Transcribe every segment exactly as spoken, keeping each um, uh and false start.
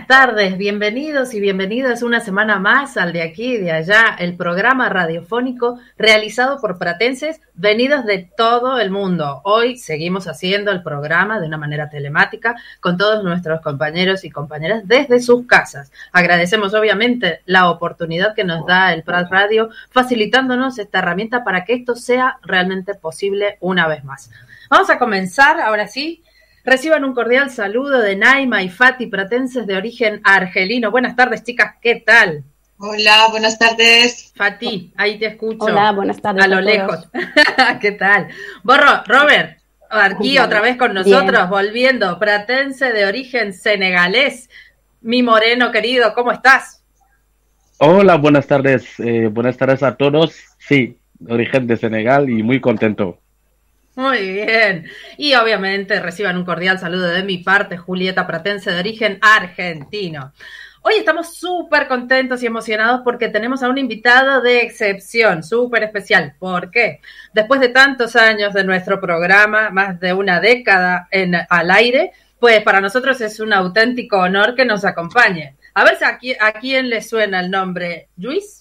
Buenas tardes, bienvenidos y bienvenidas una semana más al De Aquí y de Allá, el programa radiofónico realizado por pratenses venidos de todo el mundo. Hoy seguimos haciendo el programa de una manera telemática con todos nuestros compañeros y compañeras desde sus casas. Agradecemos obviamente la oportunidad que nos da el Prat Radio, facilitándonos esta herramienta para que esto sea realmente posible una vez más. Vamos a comenzar, ahora sí. Reciban un cordial saludo de Naima y Fati, pratenses de origen argelino. Buenas tardes, chicas, ¿qué tal? Hola, buenas tardes. Fati, ahí te escucho. Hola, buenas tardes. A lo lejos. ¿Qué tal? Borro, Robert, aquí Hola. Otra vez con nosotros, Bien. volviendo, pratense de origen senegalés. Mi moreno querido, ¿cómo estás? Hola, buenas tardes. Eh, buenas tardes a todos. Sí, origen de Senegal y muy contento. Muy bien. Y obviamente reciban un cordial saludo de mi parte, Julieta, pratense de origen argentino. Hoy estamos súper contentos y emocionados porque tenemos a un invitado de excepción, súper especial. ¿Por qué? Después de tantos años de nuestro programa, más de una década en, al aire, pues para nosotros es un auténtico honor que nos acompañe. A ver si a, qui- a quién le suena el nombre Lluís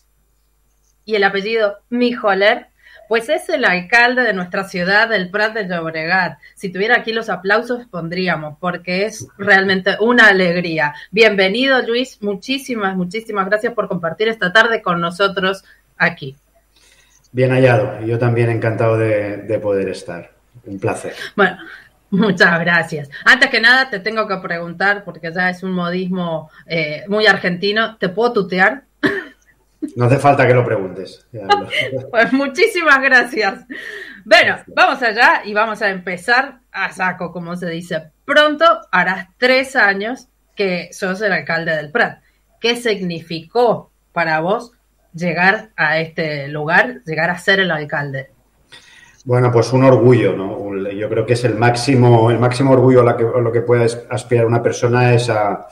y el apellido Mijoler. Pues es el alcalde de nuestra ciudad, del Prat de Llobregat. Si tuviera aquí los aplausos, pondríamos, porque es realmente una alegría. Bienvenido, Luis. Muchísimas, muchísimas gracias por compartir esta tarde con nosotros aquí. Bien hallado. Yo también encantado de, de poder estar. Un placer. Bueno, muchas gracias. Antes que nada, te tengo que preguntar, porque ya es un modismo eh, muy argentino. ¿Te puedo tutear? No hace falta que lo preguntes. Pues muchísimas gracias. Bueno, vamos allá y vamos a empezar a saco, como se dice. Pronto harás tres años que sos el alcalde del Prat. ¿Qué significó para vos llegar a este lugar, llegar a ser el alcalde? Bueno, pues un orgullo, ¿no? Yo creo que es el máximo, el máximo orgullo a lo que, a lo que puede aspirar una persona es a...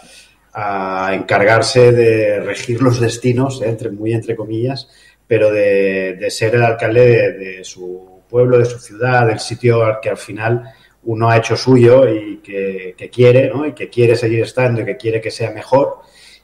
a encargarse de regir los destinos, eh, entre, muy entre comillas, pero de, de ser el alcalde de, de su pueblo, de su ciudad, del sitio al que al final uno ha hecho suyo y que, que quiere, ¿no? Y que quiere seguir estando y que quiere que sea mejor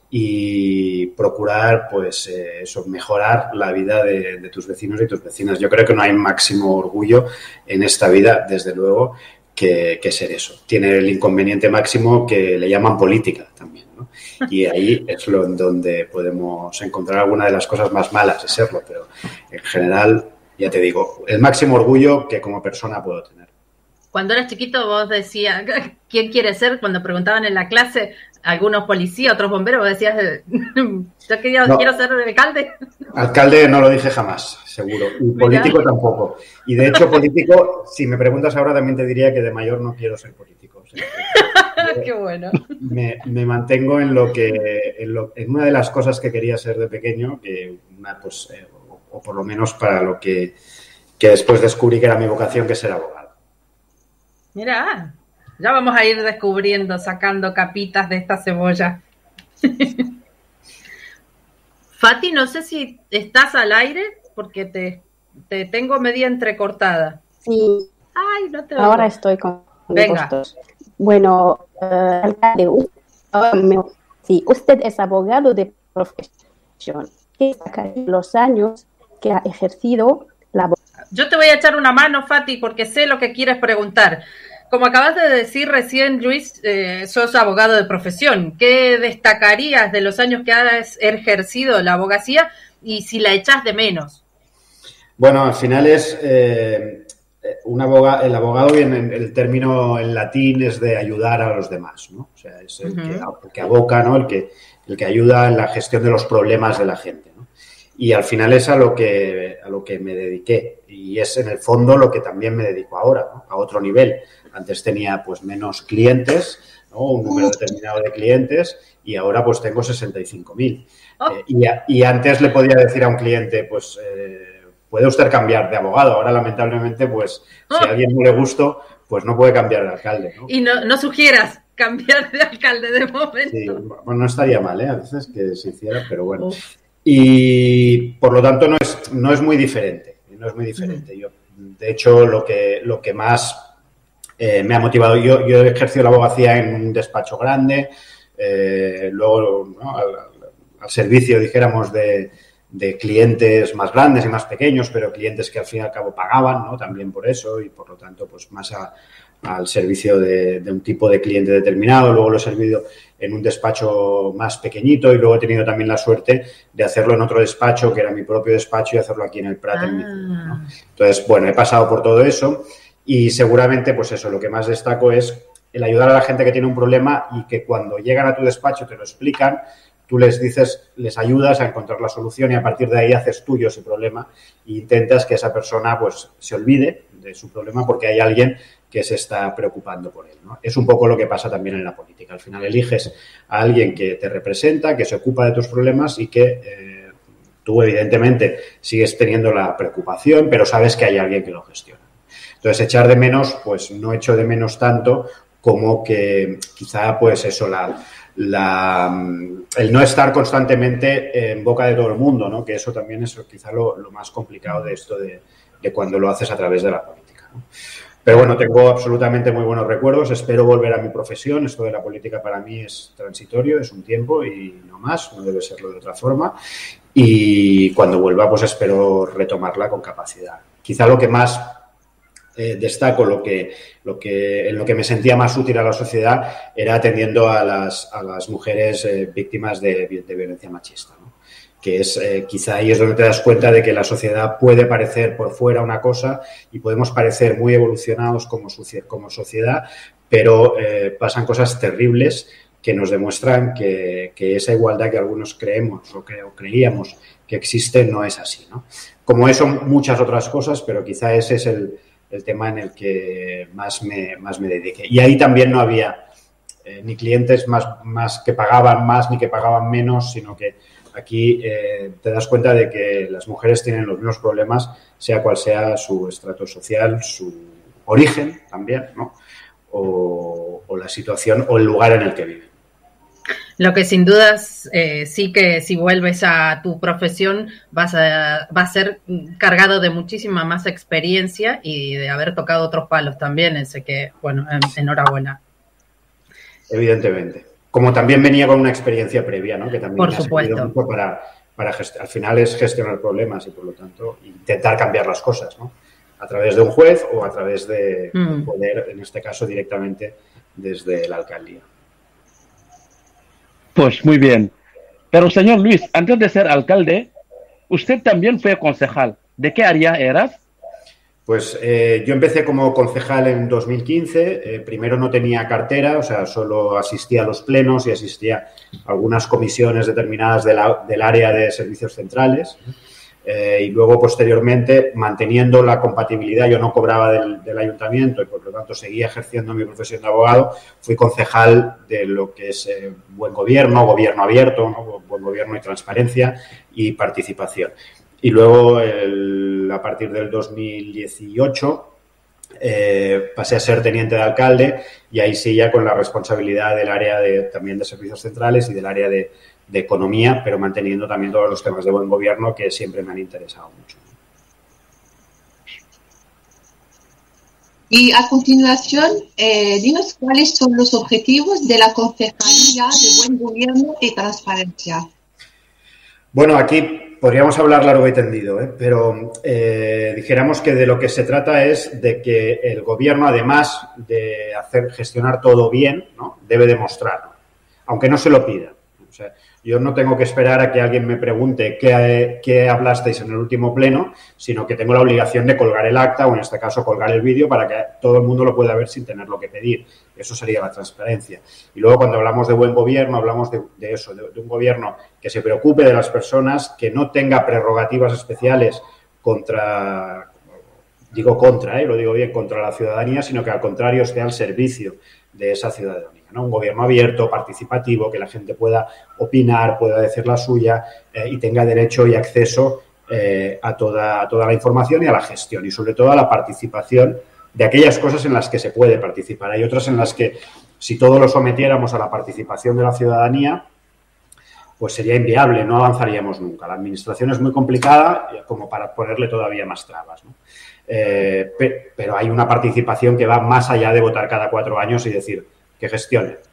y procurar, pues, eh, eso, mejorar la vida de, de tus vecinos y tus vecinas. Yo creo que no hay máximo orgullo en esta vida, desde luego, que, que ser eso. Tiene el inconveniente máximo que le llaman política también, ¿no? Y ahí es lo en donde podemos encontrar alguna de las cosas más malas de serlo, pero en general, ya te digo, el máximo orgullo que como persona puedo tener. Cuando eras chiquito vos decías, ¿quién quiere ser? Cuando preguntaban en la clase, algunos policías, otros bomberos, vos decías, yo quería, no. quiero ser alcalde. Alcalde no lo dije jamás, seguro. Y político tampoco. Y de hecho, político, si me preguntas ahora, también te diría que de mayor no quiero ser político. O sea, qué bueno. Me, me mantengo en lo que, en, lo, en una de las cosas que quería ser de pequeño, que una, pues, eh, o, o por lo menos para lo que, que después descubrí que era mi vocación, que es ser abogado. Mira, ya vamos a ir descubriendo, sacando capitas de esta cebolla. Fati, no sé si estás al aire, porque te, te tengo media entrecortada. Sí. Ay, no te Ahora oigo. Estoy con Venga. Gustos. Bueno, uh, alcalde, uh, sí, usted es abogado de profesión. ¿Qué destacaría los años que ha ejercido la abogacía? Yo te voy a echar una mano, Fati, porque sé lo que quieres preguntar. Como acabas de decir recién, Luis, eh, sos abogado de profesión. ¿Qué destacarías de los años que has ejercido la abogacía y si la echás de menos? Bueno, al final es eh, un abogado, el abogado viene, el término en latín es de ayudar a los demás, ¿no? O sea, es el, uh-huh. que, el que aboca, ¿no? El que, el que ayuda en la gestión de los problemas de la gente, ¿no? Y al final es a lo que a lo que me dediqué y es en el fondo lo que también me dedico ahora, ¿no? A otro nivel. Antes tenía pues menos clientes, ¿no? Un número determinado de clientes y ahora pues tengo sesenta y cinco mil. Oh. Eh, y, y antes le podía decir a un cliente, pues eh, puede usted cambiar de abogado. Ahora lamentablemente pues oh. si a alguien no le gustó, pues no puede cambiar de alcalde, ¿no? Y no, no sugieras cambiar de alcalde de momento. Sí, bueno, no estaría mal, ¿eh? A veces que se hiciera, pero bueno. Oh. Y por lo tanto no es, no es muy diferente, no es muy diferente. Yo, de hecho, lo que, lo que más eh, me ha motivado, yo, yo he ejercido la abogacía en un despacho grande, eh, luego ¿no? al, al servicio, dijéramos, de, de clientes más grandes y más pequeños, pero clientes que al fin y al cabo pagaban, ¿no? También por eso y por lo tanto pues más a, al servicio de, de un tipo de cliente determinado. Luego lo he servido en un despacho más pequeñito y luego he tenido también la suerte de hacerlo en otro despacho que era mi propio despacho y hacerlo aquí en el Prat, ah. en mi ciudad, ¿no? Entonces, bueno, he pasado por todo eso y seguramente pues eso, lo que más destaco es el ayudar a la gente que tiene un problema y que cuando llegan a tu despacho te lo explican, tú les dices, les ayudas a encontrar la solución y a partir de ahí haces tuyo ese problema e intentas que esa persona pues se olvide de su problema porque hay alguien que se está preocupando por él, ¿no? Es un poco lo que pasa también en la política. Al final eliges a alguien que te representa, que se ocupa de tus problemas y que eh, tú, evidentemente, sigues teniendo la preocupación, pero sabes que hay alguien que lo gestiona. Entonces, echar de menos, pues no echo de menos tanto como que quizá, pues eso, la... La, el no estar constantemente en boca de todo el mundo, ¿no? Que eso también es quizá lo, lo más complicado de esto de, de cuando lo haces a través de la política, ¿no? Pero bueno, tengo absolutamente muy buenos recuerdos, espero volver a mi profesión, esto de la política para mí es transitorio, es un tiempo y no más, no debe serlo de otra forma y cuando vuelva pues espero retomarla con capacidad. Quizá lo que más Eh, destaco, lo que, lo que, en lo que me sentía más útil a la sociedad era atendiendo a las, a las mujeres eh, víctimas de, de violencia machista, ¿no? Que es eh, quizá ahí es donde te das cuenta de que la sociedad puede parecer por fuera una cosa y podemos parecer muy evolucionados como, como sociedad, pero eh, pasan cosas terribles que nos demuestran que, que esa igualdad que algunos creemos o, que, o creíamos que existe no es así, ¿no? Como eso, muchas otras cosas, pero quizá ese es el el tema en el que más me, más me dediqué. Y ahí también no había eh, ni clientes más, más que pagaban más ni que pagaban menos, sino que aquí eh, te das cuenta de que las mujeres tienen los mismos problemas, sea cual sea su estrato social, su origen también, ¿no? O, o la situación o el lugar en el que viven. Lo que sin dudas eh, sí que si vuelves a tu profesión vas a, va a ser cargado de muchísima más experiencia y de haber tocado otros palos también, así que, bueno, en, enhorabuena. Evidentemente. Como también venía con una experiencia previa, ¿no? Que también por me ha supuesto. servido mucho para, para gest- al final es gestionar problemas y, por lo tanto, intentar cambiar las cosas, ¿no? A través de un juez o a través de mm. poder, en este caso, directamente desde la alcaldía. Pues muy bien. Pero, señor Luis, antes de ser alcalde, usted también fue concejal. ¿De qué área eras? Pues eh, yo empecé como concejal en dos mil quince. Eh, primero no tenía cartera, o sea, solo asistía a los plenos y asistía a algunas comisiones determinadas de la, del área de servicios centrales. Eh, y luego, posteriormente, manteniendo la compatibilidad, yo no cobraba del, del ayuntamiento y, por lo tanto, seguía ejerciendo mi profesión de abogado. Fui concejal de lo que es eh, buen gobierno, gobierno abierto, ¿no? Buen gobierno y transparencia y participación. Y luego, el, a partir del dos mil dieciocho, eh, pasé a ser teniente de alcalde y ahí sí ya con la responsabilidad del área de, también de servicios centrales y del área de de economía, pero manteniendo también todos los temas de buen gobierno que siempre me han interesado mucho. Y a continuación, eh, dinos cuáles son los objetivos de la Concejalía de Buen Gobierno y Transparencia. Bueno, aquí podríamos hablar largo y tendido, ¿eh? pero eh, dijéramos que de lo que se trata es de que el gobierno, además de hacer gestionar todo bien, ¿no? Debe demostrarlo, aunque no se lo pida. O sea, yo no tengo que esperar a que alguien me pregunte qué, qué hablasteis en el último pleno, sino que tengo la obligación de colgar el acta o, en este caso, colgar el vídeo para que todo el mundo lo pueda ver sin tenerlo que pedir. Eso sería la transparencia. Y luego, cuando hablamos de buen gobierno, hablamos de, de eso, de, de un gobierno que se preocupe de las personas, que no tenga prerrogativas especiales contra, digo contra, ¿eh? lo digo bien, contra la ciudadanía, sino que al contrario esté al servicio de esa ciudadanía, ¿no? Un gobierno abierto, participativo, que la gente pueda opinar, pueda decir la suya eh, y tenga derecho y acceso eh, a, toda, a toda la información y a la gestión y sobre todo a la participación de aquellas cosas en las que se puede participar. Hay otras en las que si todo lo sometiéramos a la participación de la ciudadanía, pues sería inviable, no avanzaríamos nunca. La administración es muy complicada como para ponerle todavía más trabas, ¿no? Eh, pe- pero hay una participación que va más allá de votar cada cuatro años y decir que gestione, ¿no?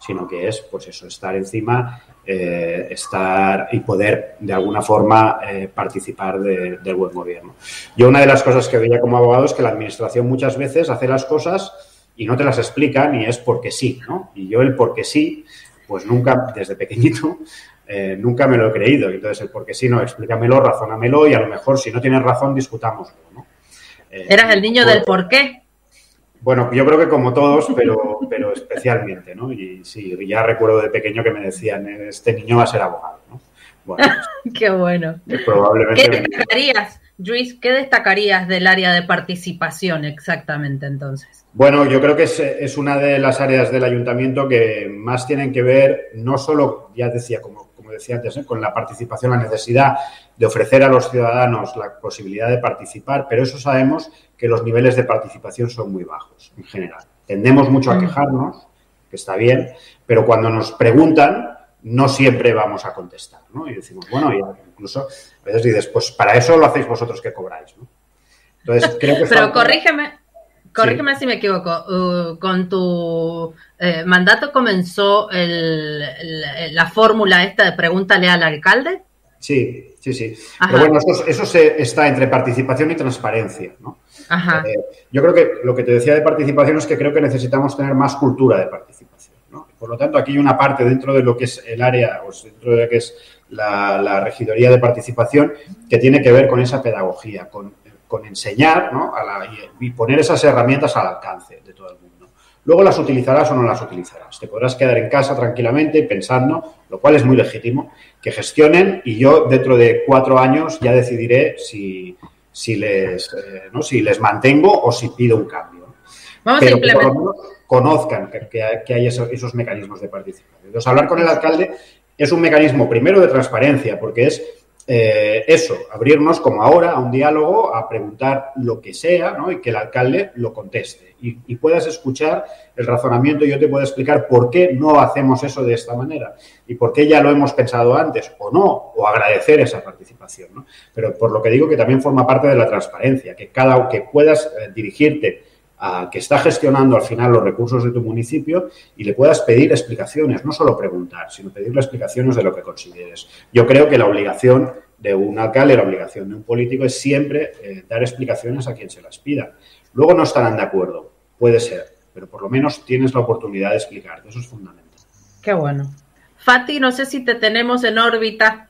sino que es, pues eso, estar encima, eh, estar y poder, de alguna forma, eh, participar de, del buen gobierno. Yo una de las cosas que veía como abogado es que la administración muchas veces hace las cosas y no te las explica ni es porque sí, ¿no? Y yo el porque sí, pues nunca, desde pequeñito, eh, nunca me lo he creído. Entonces, el porque sí, no, explícamelo, razónamelo y a lo mejor, si no tienes razón, discutámoslo, ¿no? Eh, ¿Eras el niño pues, del por qué? Bueno, yo creo que como todos, pero, pero especialmente, ¿no? Y sí, ya recuerdo de pequeño que me decían, este niño va a ser abogado, ¿no? Bueno, pues, qué bueno. Probablemente. ¿Qué destacarías, Luis, qué destacarías del área de participación exactamente entonces? Bueno, yo creo que es, es una de las áreas del ayuntamiento que más tienen que ver, no solo, ya decía, como, como decía antes, ¿eh? con la participación, la necesidad de ofrecer a los ciudadanos la posibilidad de participar, pero eso sabemos que los niveles de participación son muy bajos en general. Tendemos mucho a quejarnos, que está bien, pero cuando nos preguntan no siempre vamos a contestar, ¿no? Y decimos, bueno, y incluso a veces dices, pues para eso lo hacéis vosotros que cobráis, ¿no? Entonces, creo que... Pero falta... corrígeme, corrígeme sí. si me equivoco, uh, con tu eh, mandato comenzó el, el, la fórmula esta de pregúntale al alcalde. Sí, sí, sí. Ajá. Pero bueno, eso, eso se, está entre participación y transparencia, ¿no? Ajá. Eh, yo creo que lo que te decía de participación es que creo que necesitamos tener más cultura de participación, ¿no? Por lo tanto, aquí hay una parte dentro de lo que es el área, o dentro de lo que es la, la regidoría de participación, que tiene que ver con esa pedagogía, con, con enseñar, ¿no? A la, y, y poner esas herramientas al alcance de todo el mundo. Luego las utilizarás o no las utilizarás. Te podrás quedar en casa tranquilamente pensando, lo cual es muy legítimo, que gestionen y yo dentro de cuatro años ya decidiré si, si, les, eh, ¿no? si les mantengo o si pido un cambio. Vamos Pero a implementar. Que por lo menos conozcan que, que, que hay esos, esos mecanismos de participación. Entonces, hablar con el alcalde es un mecanismo primero de transparencia, porque es eh, eso, abrirnos como ahora a un diálogo, a preguntar lo que sea, ¿no? Y que el alcalde lo conteste y, y puedas escuchar el razonamiento y yo te puedo explicar por qué no hacemos eso de esta manera y por qué ya lo hemos pensado antes o no, o agradecer esa participación, ¿no? Pero por lo que digo que también forma parte de la transparencia, que cada que puedas eh, dirigirte a que está gestionando al final los recursos de tu municipio y le puedas pedir explicaciones, no solo preguntar, sino pedirle explicaciones de lo que consideres. Yo creo que la obligación de un alcalde, la obligación de un político es siempre eh, dar explicaciones a quien se las pida. Luego no estarán de acuerdo, puede ser, pero por lo menos tienes la oportunidad de explicarte, eso es fundamental. Qué bueno. Fati, no sé si te tenemos en órbita,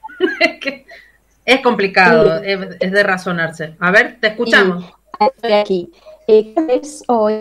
es complicado, sí. es, es de razonarse. A ver, te escuchamos. Sí, estoy aquí. Eh, ¿Crees hoy?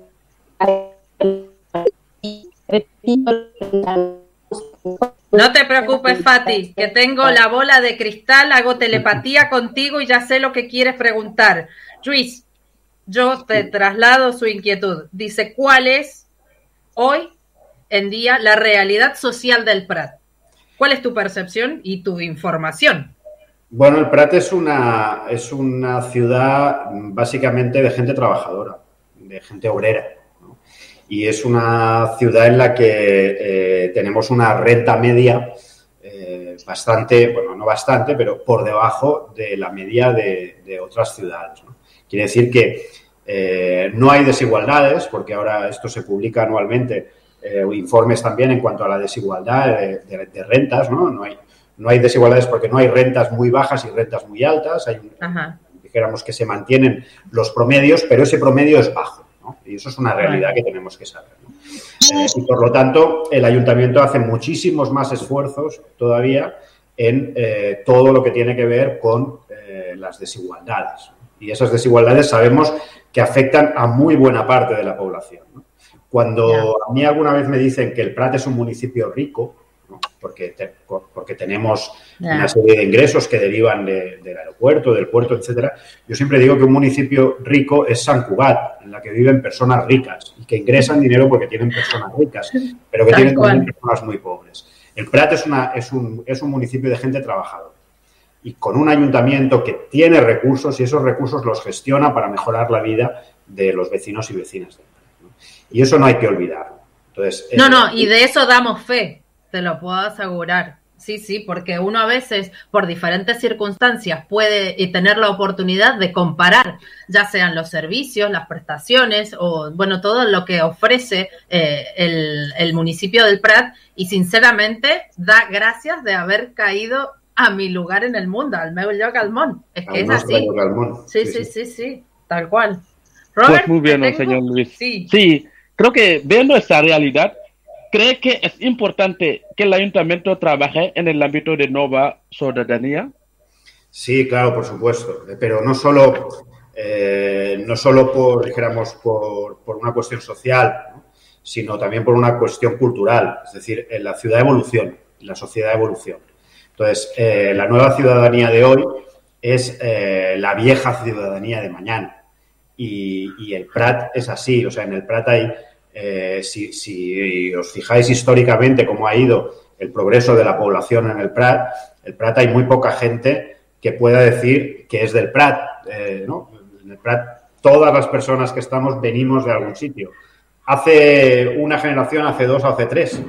No te preocupes, Fati, que tengo la bola de cristal, hago telepatía contigo y ya sé lo que quieres preguntar. Luis, yo te traslado su inquietud. Dice, ¿cuál es hoy en día la realidad social del Prat? ¿Cuál es tu percepción y tu información? Bueno, el Prat es una, es una ciudad básicamente de gente trabajadora, de gente obrera, ¿no? Y es una ciudad en la que eh, tenemos una renta media eh, bastante, bueno, no bastante, pero por debajo de la media de, de otras ciudades, ¿no? Quiere decir que eh, no hay desigualdades, porque ahora esto se publica anualmente, eh, informes también en cuanto a la desigualdad de, de, de rentas, ¿no? No hay No hay desigualdades porque no hay rentas muy bajas y rentas muy altas. Hay un, dijéramos que se mantienen los promedios, pero ese promedio es bajo, ¿no? Y eso es una realidad que tenemos que saber, ¿no? Eh, y por lo tanto, el ayuntamiento hace muchísimos más esfuerzos todavía en eh, todo lo que tiene que ver con eh, las desigualdades, ¿no? Y esas desigualdades sabemos que afectan a muy buena parte de la población, ¿no? Cuando a mí alguna vez me dicen que el Prat es un municipio rico, ¿no? Porque, te, porque tenemos yeah. una serie de ingresos que derivan de, del aeropuerto, del puerto, etcétera. Yo siempre digo que un municipio rico es Sant Cugat, en la que viven personas ricas y que ingresan dinero porque tienen personas ricas, pero que tienen también personas muy pobres. El Prat es, una, es, un, es un municipio de gente trabajadora y con un ayuntamiento que tiene recursos y esos recursos los gestiona para mejorar la vida de los vecinos y vecinas del Prat, ¿no? Y eso no hay que olvidarlo. Entonces, no, no, y de eso damos fe. Te lo puedo asegurar. Sí, sí, porque uno a veces, por diferentes circunstancias, puede tener la oportunidad de comparar, ya sean los servicios, las prestaciones o, bueno, todo lo que ofrece eh, el, el municipio del Prat, y sinceramente da gracias de haber caído a mi lugar en el mundo, al meu lloc al món. Es que es así. Sí, sí, sí, sí, sí, tal cual. Robert, pues muy bien, ¿no, señor Luis? Sí. Sí, creo que viendo esta realidad, ¿cree que es importante que el ayuntamiento trabaje en el ámbito de nueva ciudadanía? Sí, claro, por supuesto, pero no solo, eh, no solo por, dijéramos, por, por una cuestión social, ¿no?, sino también por una cuestión cultural. Es decir, en la ciudad evoluciona, la sociedad evoluciona. Entonces, eh, la nueva ciudadanía de hoy es eh, la vieja ciudadanía de mañana. Y, y el Prat es así, o sea, en el Prat hay... Eh, si, si os fijáis históricamente cómo ha ido el progreso de la población en el Prat, el Prat hay muy poca gente que pueda decir que es del Prat, eh, ¿no? En el Prat todas las personas que estamos venimos de algún sitio. Hace una generación, hace dos, hace tres,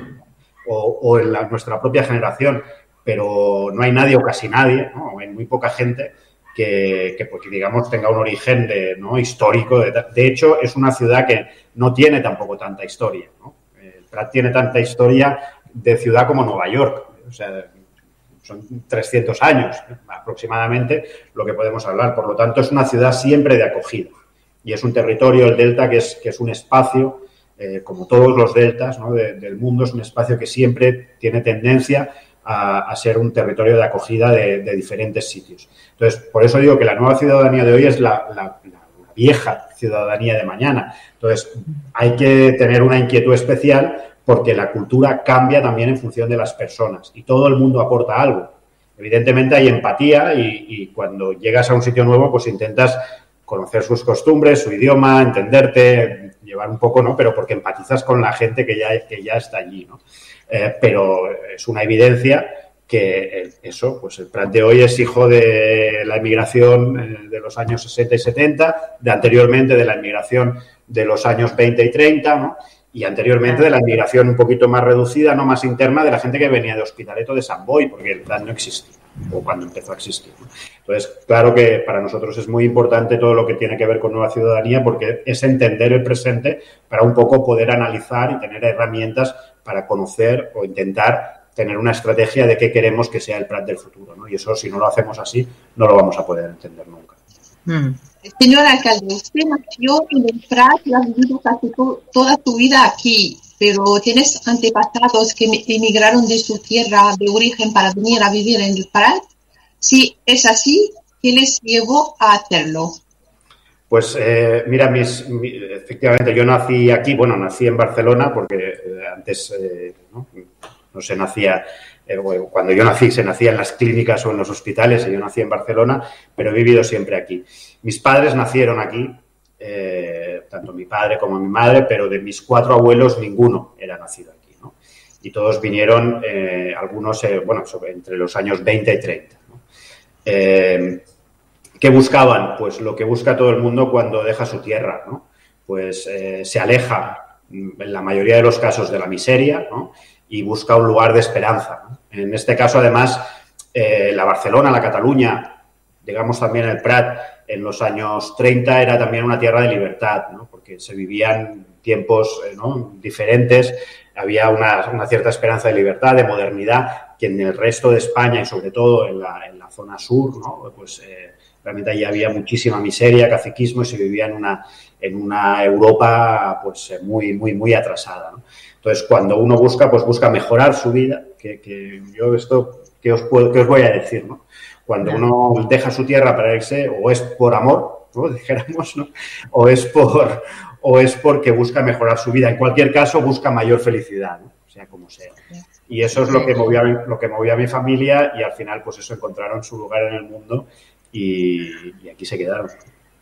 o, o en la, nuestra propia generación, pero no hay nadie o casi nadie, ¿no? Hay muy poca gente que, que pues, digamos, tenga un origen de, ¿no?, histórico. De, de hecho, es una ciudad que no tiene tampoco tanta historia, ¿no? El Prat tiene tanta historia de ciudad como Nueva York. O sea, son trescientos años, ¿eh?, aproximadamente lo que podemos hablar. Por lo tanto, es una ciudad siempre de acogida. Y es un territorio, el Delta, que es, que es un espacio, eh, como todos los deltas, ¿no?, de, del mundo, es un espacio que siempre tiene tendencia A, a ser un territorio de acogida de, de diferentes sitios. Entonces, por eso digo que la nueva ciudadanía de hoy es la, la, la vieja ciudadanía de mañana. Entonces, hay que tener una inquietud especial porque la cultura cambia también en función de las personas y todo el mundo aporta algo. Evidentemente hay empatía y, y cuando llegas a un sitio nuevo, pues intentas conocer sus costumbres, su idioma, entenderte, llevar un poco, ¿no?, pero porque empatizas con la gente que ya, que ya está allí, ¿no? Eh, pero es una evidencia que eso, pues el Prat de hoy es hijo de la inmigración eh, de los años sesenta y setenta, de anteriormente de la inmigración de los años veinte y treinta, ¿no?, y anteriormente de la inmigración un poquito más reducida, no más interna, de la gente que venía de Hospitalet o de Sant Boi, porque el Prat no existía, o cuando empezó a existir, ¿no? Entonces, claro que para nosotros es muy importante todo lo que tiene que ver con nueva ciudadanía, porque es entender el presente para un poco poder analizar y tener herramientas para conocer o intentar tener una estrategia de qué queremos que sea el Prat del futuro, ¿no? Y eso, si no lo hacemos así, no lo vamos a poder entender nunca. Mm. Señor alcalde, usted nació en el Prat y ha vivido casi to- toda su vida aquí, pero tienes antepasados que emigraron de su tierra de origen para venir a vivir en el Prat. Si es así, ¿qué les llevó a hacerlo? Pues eh, mira, mis, mi, efectivamente yo nací aquí, bueno, nací en Barcelona porque eh, antes, eh, ¿no? no se nacía, eh, bueno, cuando yo nací se nacía en las clínicas o en los hospitales y yo nací en Barcelona, pero he vivido siempre aquí. Mis padres nacieron aquí, eh, tanto mi padre como mi madre, pero de mis cuatro abuelos ninguno era nacido aquí, ¿no? Y todos vinieron, eh, algunos, eh, bueno, sobre, entre los años veinte y treinta, ¿no? Eh, ¿Qué buscaban? Pues lo que busca todo el mundo cuando deja su tierra, ¿no? Pues eh, se aleja, en la mayoría de los casos, de la miseria, ¿no?, y busca un lugar de esperanza, ¿no? En este caso, además, eh, la Barcelona, la Cataluña, digamos también el Prat, en los años treinta era también una tierra de libertad, ¿no?, porque se vivían tiempos, eh, ¿no?, diferentes, había una, una cierta esperanza de libertad, de modernidad, que en el resto de España y sobre todo en la, en la zona sur, ¿no?, pues eh, realmente allí había muchísima miseria, caciquismo y se vivía en una, en una Europa pues muy, muy, muy atrasada, ¿no? Entonces, cuando uno busca, pues busca mejorar su vida, que, que yo esto, ¿qué os, puedo, qué os voy a decir, ¿no? Cuando uno deja su tierra para irse, o es por amor, ¿no?, dijéramos, ¿no?, o es por, o es porque busca mejorar su vida. En cualquier caso, busca mayor felicidad, ¿no?, sea como sea. Y eso es lo que movió a mi, lo que movió a mi familia y al final, pues eso, encontraron su lugar en el mundo y, y aquí se quedaron.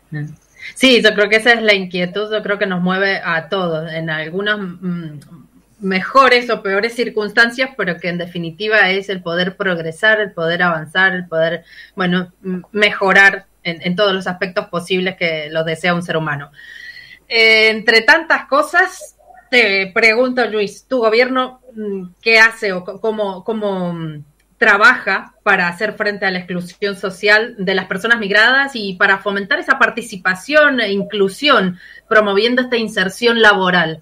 Sí, yo creo que esa es la inquietud, yo creo que nos mueve a todos en algunas mm, mejores o peores circunstancias, pero que en definitiva es el poder progresar, el poder avanzar, el poder, bueno, mejorar en, en todos los aspectos posibles que lo desea un ser humano. Eh, entre tantas cosas, te pregunto, Luis, ¿tu gobierno qué hace o cómo, cómo trabaja para hacer frente a la exclusión social de las personas migradas y para fomentar esa participación e inclusión, promoviendo esta inserción laboral?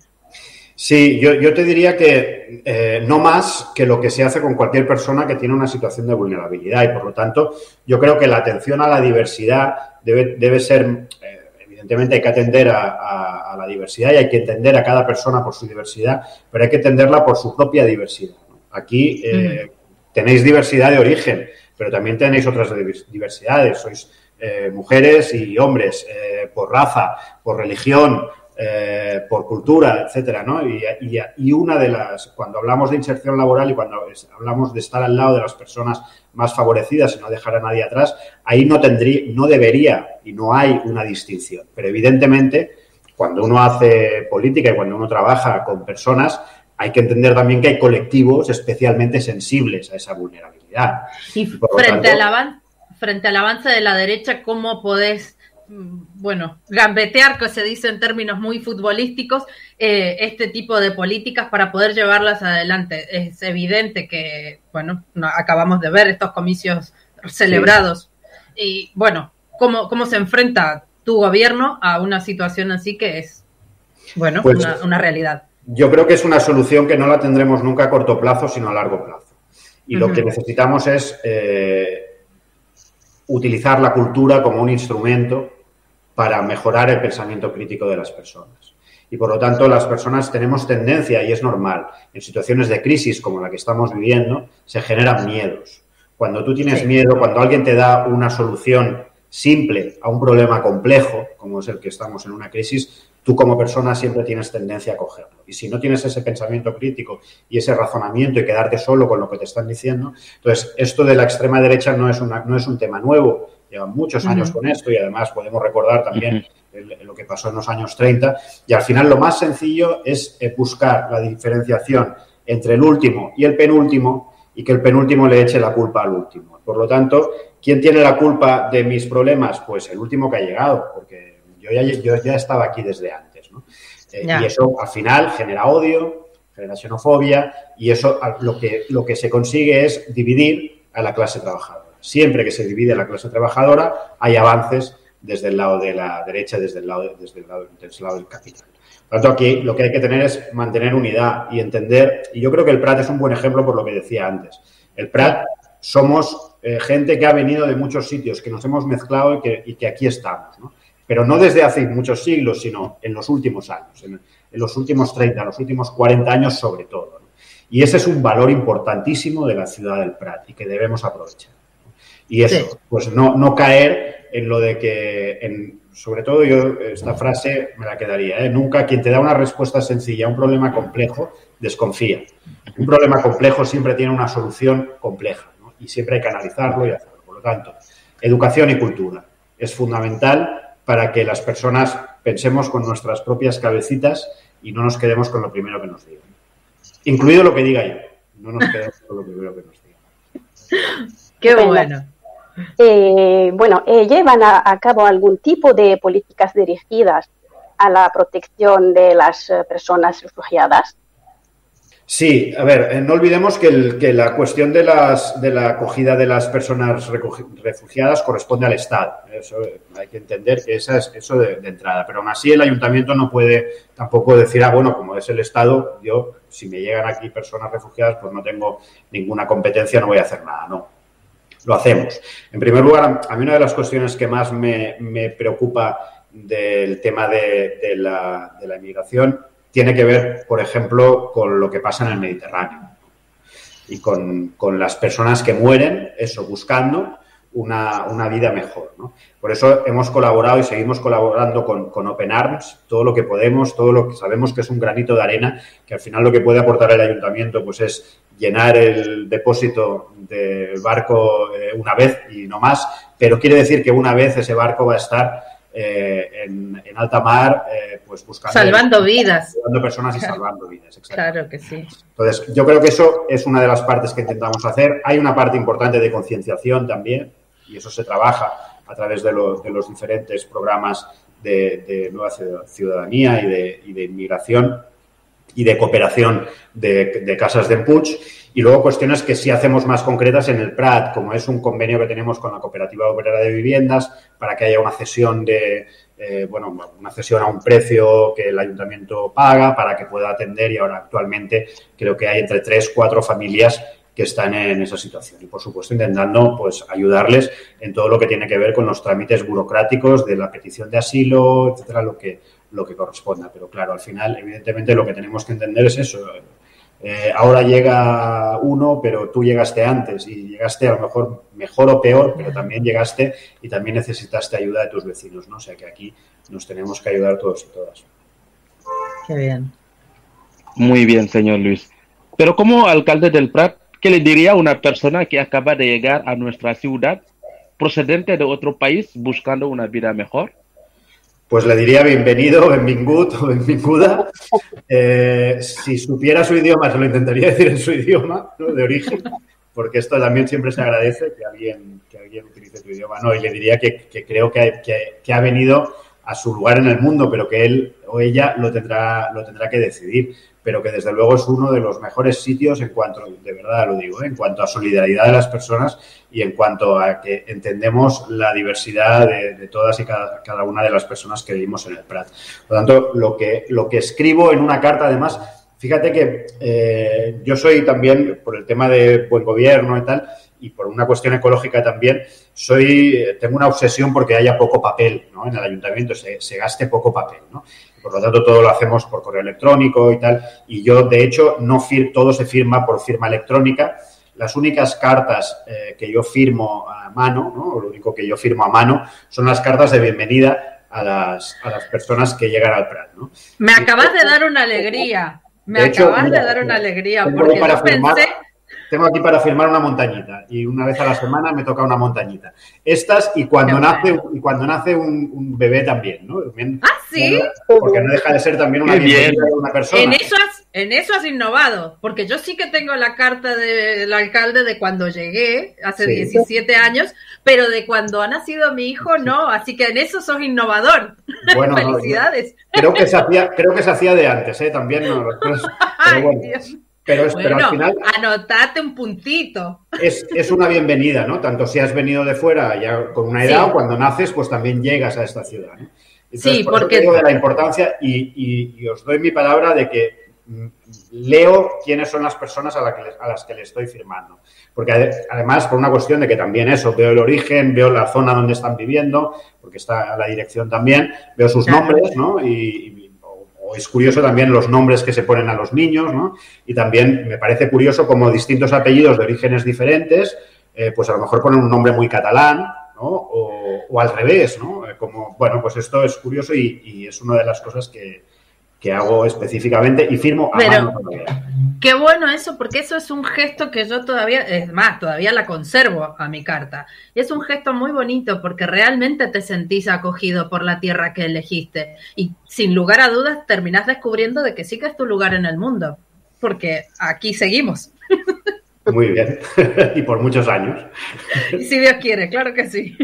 Sí, yo, yo te diría que eh, no más que lo que se hace con cualquier persona que tiene una situación de vulnerabilidad y, por lo tanto, yo creo que la atención a la diversidad debe, debe ser, eh, evidentemente hay que atender a, a, a la diversidad y hay que entender a cada persona por su diversidad, pero hay que entenderla por su propia diversidad, ¿no? Aquí eh, uh-huh. tenéis diversidad de origen, pero también tenéis otras diversidades, sois eh, mujeres y hombres, eh, por raza, por religión, Eh, por cultura, etcétera, ¿no? Y, y, y una de las, cuando hablamos de inserción laboral y cuando hablamos de estar al lado de las personas más favorecidas y no dejar a nadie atrás, ahí no tendría, no debería y no hay una distinción. Pero evidentemente, cuando uno hace política y cuando uno trabaja con personas, hay que entender también que hay colectivos especialmente sensibles a esa vulnerabilidad. Y, y frente, tanto, al avan- frente al avance de la derecha, ¿cómo podés bueno, gambetear, que se dice en términos muy futbolísticos, eh, este tipo de políticas para poder llevarlas adelante? Es evidente que, bueno, no, acabamos de ver estos comicios celebrados. Sí. Y, bueno, ¿cómo, cómo se enfrenta tu gobierno a una situación así que es, bueno, pues, una, una realidad? Yo creo que es una solución que no la tendremos nunca a corto plazo, sino a largo plazo. Y uh-huh. lo que necesitamos es eh, utilizar la cultura como un instrumento para mejorar el pensamiento crítico de las personas. Y, por lo tanto, las personas tenemos tendencia, y es normal, en situaciones de crisis como la que estamos viviendo, se generan miedos. Cuando tú tienes sí. miedo, cuando alguien te da una solución simple a un problema complejo, como es el que estamos en una crisis, tú como persona siempre tienes tendencia a cogerlo. Y si no tienes ese pensamiento crítico y ese razonamiento y quedarte solo con lo que te están diciendo, entonces esto de la extrema derecha no es, una, no es un tema nuevo. Llevan muchos años uh-huh. con esto y además podemos recordar también uh-huh. el, lo que pasó en los años treinta. Y al final lo más sencillo es buscar la diferenciación entre el último y el penúltimo y que el penúltimo le eche la culpa al último. Por lo tanto, ¿quién tiene la culpa de mis problemas? Pues el último que ha llegado, porque yo ya, yo ya estaba aquí desde antes, ¿no? Eh, yeah. Y eso al final genera odio, genera xenofobia y eso lo que, lo que se consigue es dividir a la clase trabajadora. Siempre que se divide la clase trabajadora, hay avances desde el lado de la derecha, desde el lado, desde el lado, desde el lado del capital. Por lo tanto, aquí lo que hay que tener es mantener unidad y entender, y yo creo que el Prat es un buen ejemplo por lo que decía antes. El Prat somos eh, gente que ha venido de muchos sitios, que nos hemos mezclado y que, y que aquí estamos, ¿no? Pero no desde hace muchos siglos, sino en los últimos años, en, en los últimos treinta, en los últimos cuarenta años sobre todo, ¿no? Y ese es un valor importantísimo de la ciudad del Prat y que debemos aprovechar. Y eso, sí. pues no, no caer en lo de que, en, sobre todo yo, esta frase me la quedaría, ¿eh? Nunca quien te da una respuesta sencilla a un problema complejo, desconfía. Un problema complejo siempre tiene una solución compleja, ¿no? Y siempre hay que analizarlo y hacerlo. Por lo tanto, educación y cultura es fundamental para que las personas pensemos con nuestras propias cabecitas y no nos quedemos con lo primero que nos digan. Incluido lo que diga yo. No nos quedemos con lo primero que nos digan. Qué bueno. Eh, bueno, eh, ¿llevan a, a cabo algún tipo de políticas dirigidas a la protección de las eh, personas refugiadas? Sí, a ver, eh, no olvidemos que, el, que la cuestión de, las, de la acogida de las personas refugiadas corresponde al Estado. Eso hay que entender que esa es eso de, de entrada. Pero aún así el ayuntamiento no puede tampoco decir, ah, bueno, como es el Estado, yo, si me llegan aquí personas refugiadas, pues no tengo ninguna competencia, no voy a hacer nada, no. Lo hacemos. En primer lugar, a mí una de las cuestiones que más me, me preocupa del tema de, de, la, de la inmigración tiene que ver, por ejemplo, con lo que pasa en el Mediterráneo y con, con las personas que mueren, eso, buscando una, una vida mejor, ¿no? Por eso hemos colaborado y seguimos colaborando con, con Open Arms, todo lo que podemos, todo lo que sabemos que es un granito de arena, que al final lo que puede aportar el ayuntamiento pues es llenar el depósito del barco eh, una vez y no más, pero quiere decir que una vez ese barco va a estar eh, en, en alta mar, eh, pues buscando... Salvando vidas. Salvando personas y salvando vidas, exacto. Claro que sí. Entonces, yo creo que eso es una de las partes que intentamos hacer. Hay una parte importante de concienciación también, y eso se trabaja a través de, lo, de los diferentes programas de, de nueva ciudadanía y de, y de inmigración y de cooperación de, de casas de empuig. Y luego cuestiones que sí hacemos más concretas en el Prat, como es un convenio que tenemos con la Cooperativa Obrera de Viviendas para que haya una cesión de, eh, bueno, una cesión a un precio que el ayuntamiento paga para que pueda atender, y ahora actualmente creo que hay entre tres, cuatro familias que están en esa situación. Y, por supuesto, intentando pues ayudarles en todo lo que tiene que ver con los trámites burocráticos de la petición de asilo, etcétera, lo que, lo que corresponda. Pero, claro, al final, evidentemente, lo que tenemos que entender es eso. Eh, ahora llega uno, pero tú llegaste antes y llegaste a lo mejor mejor o peor, pero también llegaste y también necesitaste ayuda de tus vecinos, ¿no? O sea que aquí nos tenemos que ayudar todos y todas. Qué bien. Muy bien, señor Luis. Pero como alcalde del Prat, ¿qué le diría a una persona que acaba de llegar a nuestra ciudad procedente de otro país buscando una vida mejor? Pues le diría bienvenido, benvingut o benvinguda. Eh, si supiera su idioma, se lo intentaría decir en su idioma, ¿no?, de origen, porque esto también siempre se agradece, que alguien, que alguien utilice tu idioma, ¿no? Y le diría que, que creo que, que, que ha venido a su lugar en el mundo, pero que él o ella lo tendrá, lo tendrá que decidir, pero que desde luego es uno de los mejores sitios en cuanto, de verdad lo digo, ¿eh?, en cuanto a solidaridad de las personas y en cuanto a que entendemos la diversidad de, de todas y cada, cada una de las personas que vivimos en el Prat. Por lo tanto, lo que, lo que escribo en una carta, además, fíjate que eh, yo soy también, por el tema de buen gobierno y tal, y por una cuestión ecológica también, soy tengo una obsesión porque haya poco papel, ¿no?, en el ayuntamiento, se, se gaste poco papel, ¿no? Por lo tanto, todo lo hacemos por correo electrónico y tal. Y yo, de hecho, no fir todo se firma por firma electrónica. Las únicas cartas eh, que yo firmo a mano, ¿no?, lo único que yo firmo a mano, son las cartas de bienvenida a las, a las personas que llegan al Prat, ¿no? Me acabas de dar una alegría. Me De hecho, acabas mira, de dar una alegría, tengo porque para yo firmar- pensé... Tengo aquí para firmar una montañita y una vez a la semana me toca una montañita. Estas y cuando Qué nace bueno. y cuando nace un, un bebé también, ¿no? También, ¿Ah, sí? porque no deja de ser también una Qué bien. bienvenida de una persona. En eso, has, en eso has innovado, porque yo sí que tengo la carta del alcalde de cuando llegué, hace Sí. diecisiete años, pero de cuando ha nacido mi hijo, no. Así que en eso sos innovador. Bueno, no, Felicidades. yo creo que se hacía, creo que se hacía de antes, ¿eh? También no. Pero Ay, bueno, Dios. pero, es, pero Bueno, al final anotate un puntito. es, es una bienvenida, ¿no? Tanto si has venido de fuera ya con una edad Sí. o cuando naces, pues también llegas a esta ciudad, ¿no? Entonces, Sí, por eso porque- te digo de la importancia y, y- y os doy mi palabra de que mm, leo quiénes son las personas a, la que les- a las que le estoy firmando. Porque ade- además, por una cuestión de que también eso, veo el origen, veo la zona donde están viviendo, porque está a la dirección también, veo sus Claro. nombres, ¿no? Y, y- o, o es curioso también los nombres que se ponen a los niños, ¿no? Y también me parece curioso como distintos apellidos de orígenes diferentes, eh, pues a lo mejor ponen un nombre muy catalán, ¿no? O, o al revés, ¿no? Eh, Como, bueno, pues esto es curioso y, y es una de las cosas que, que hago específicamente y firmo a Pero- mano todavía. Qué bueno eso, porque eso es un gesto que yo todavía, es más, todavía la conservo a mi carta. Y es un gesto muy bonito porque realmente te sentís acogido por la tierra que elegiste. Y sin lugar a dudas terminás descubriendo de que sí que es tu lugar en el mundo. Porque aquí seguimos. Muy bien. Y por muchos años. Si Dios quiere, claro que sí.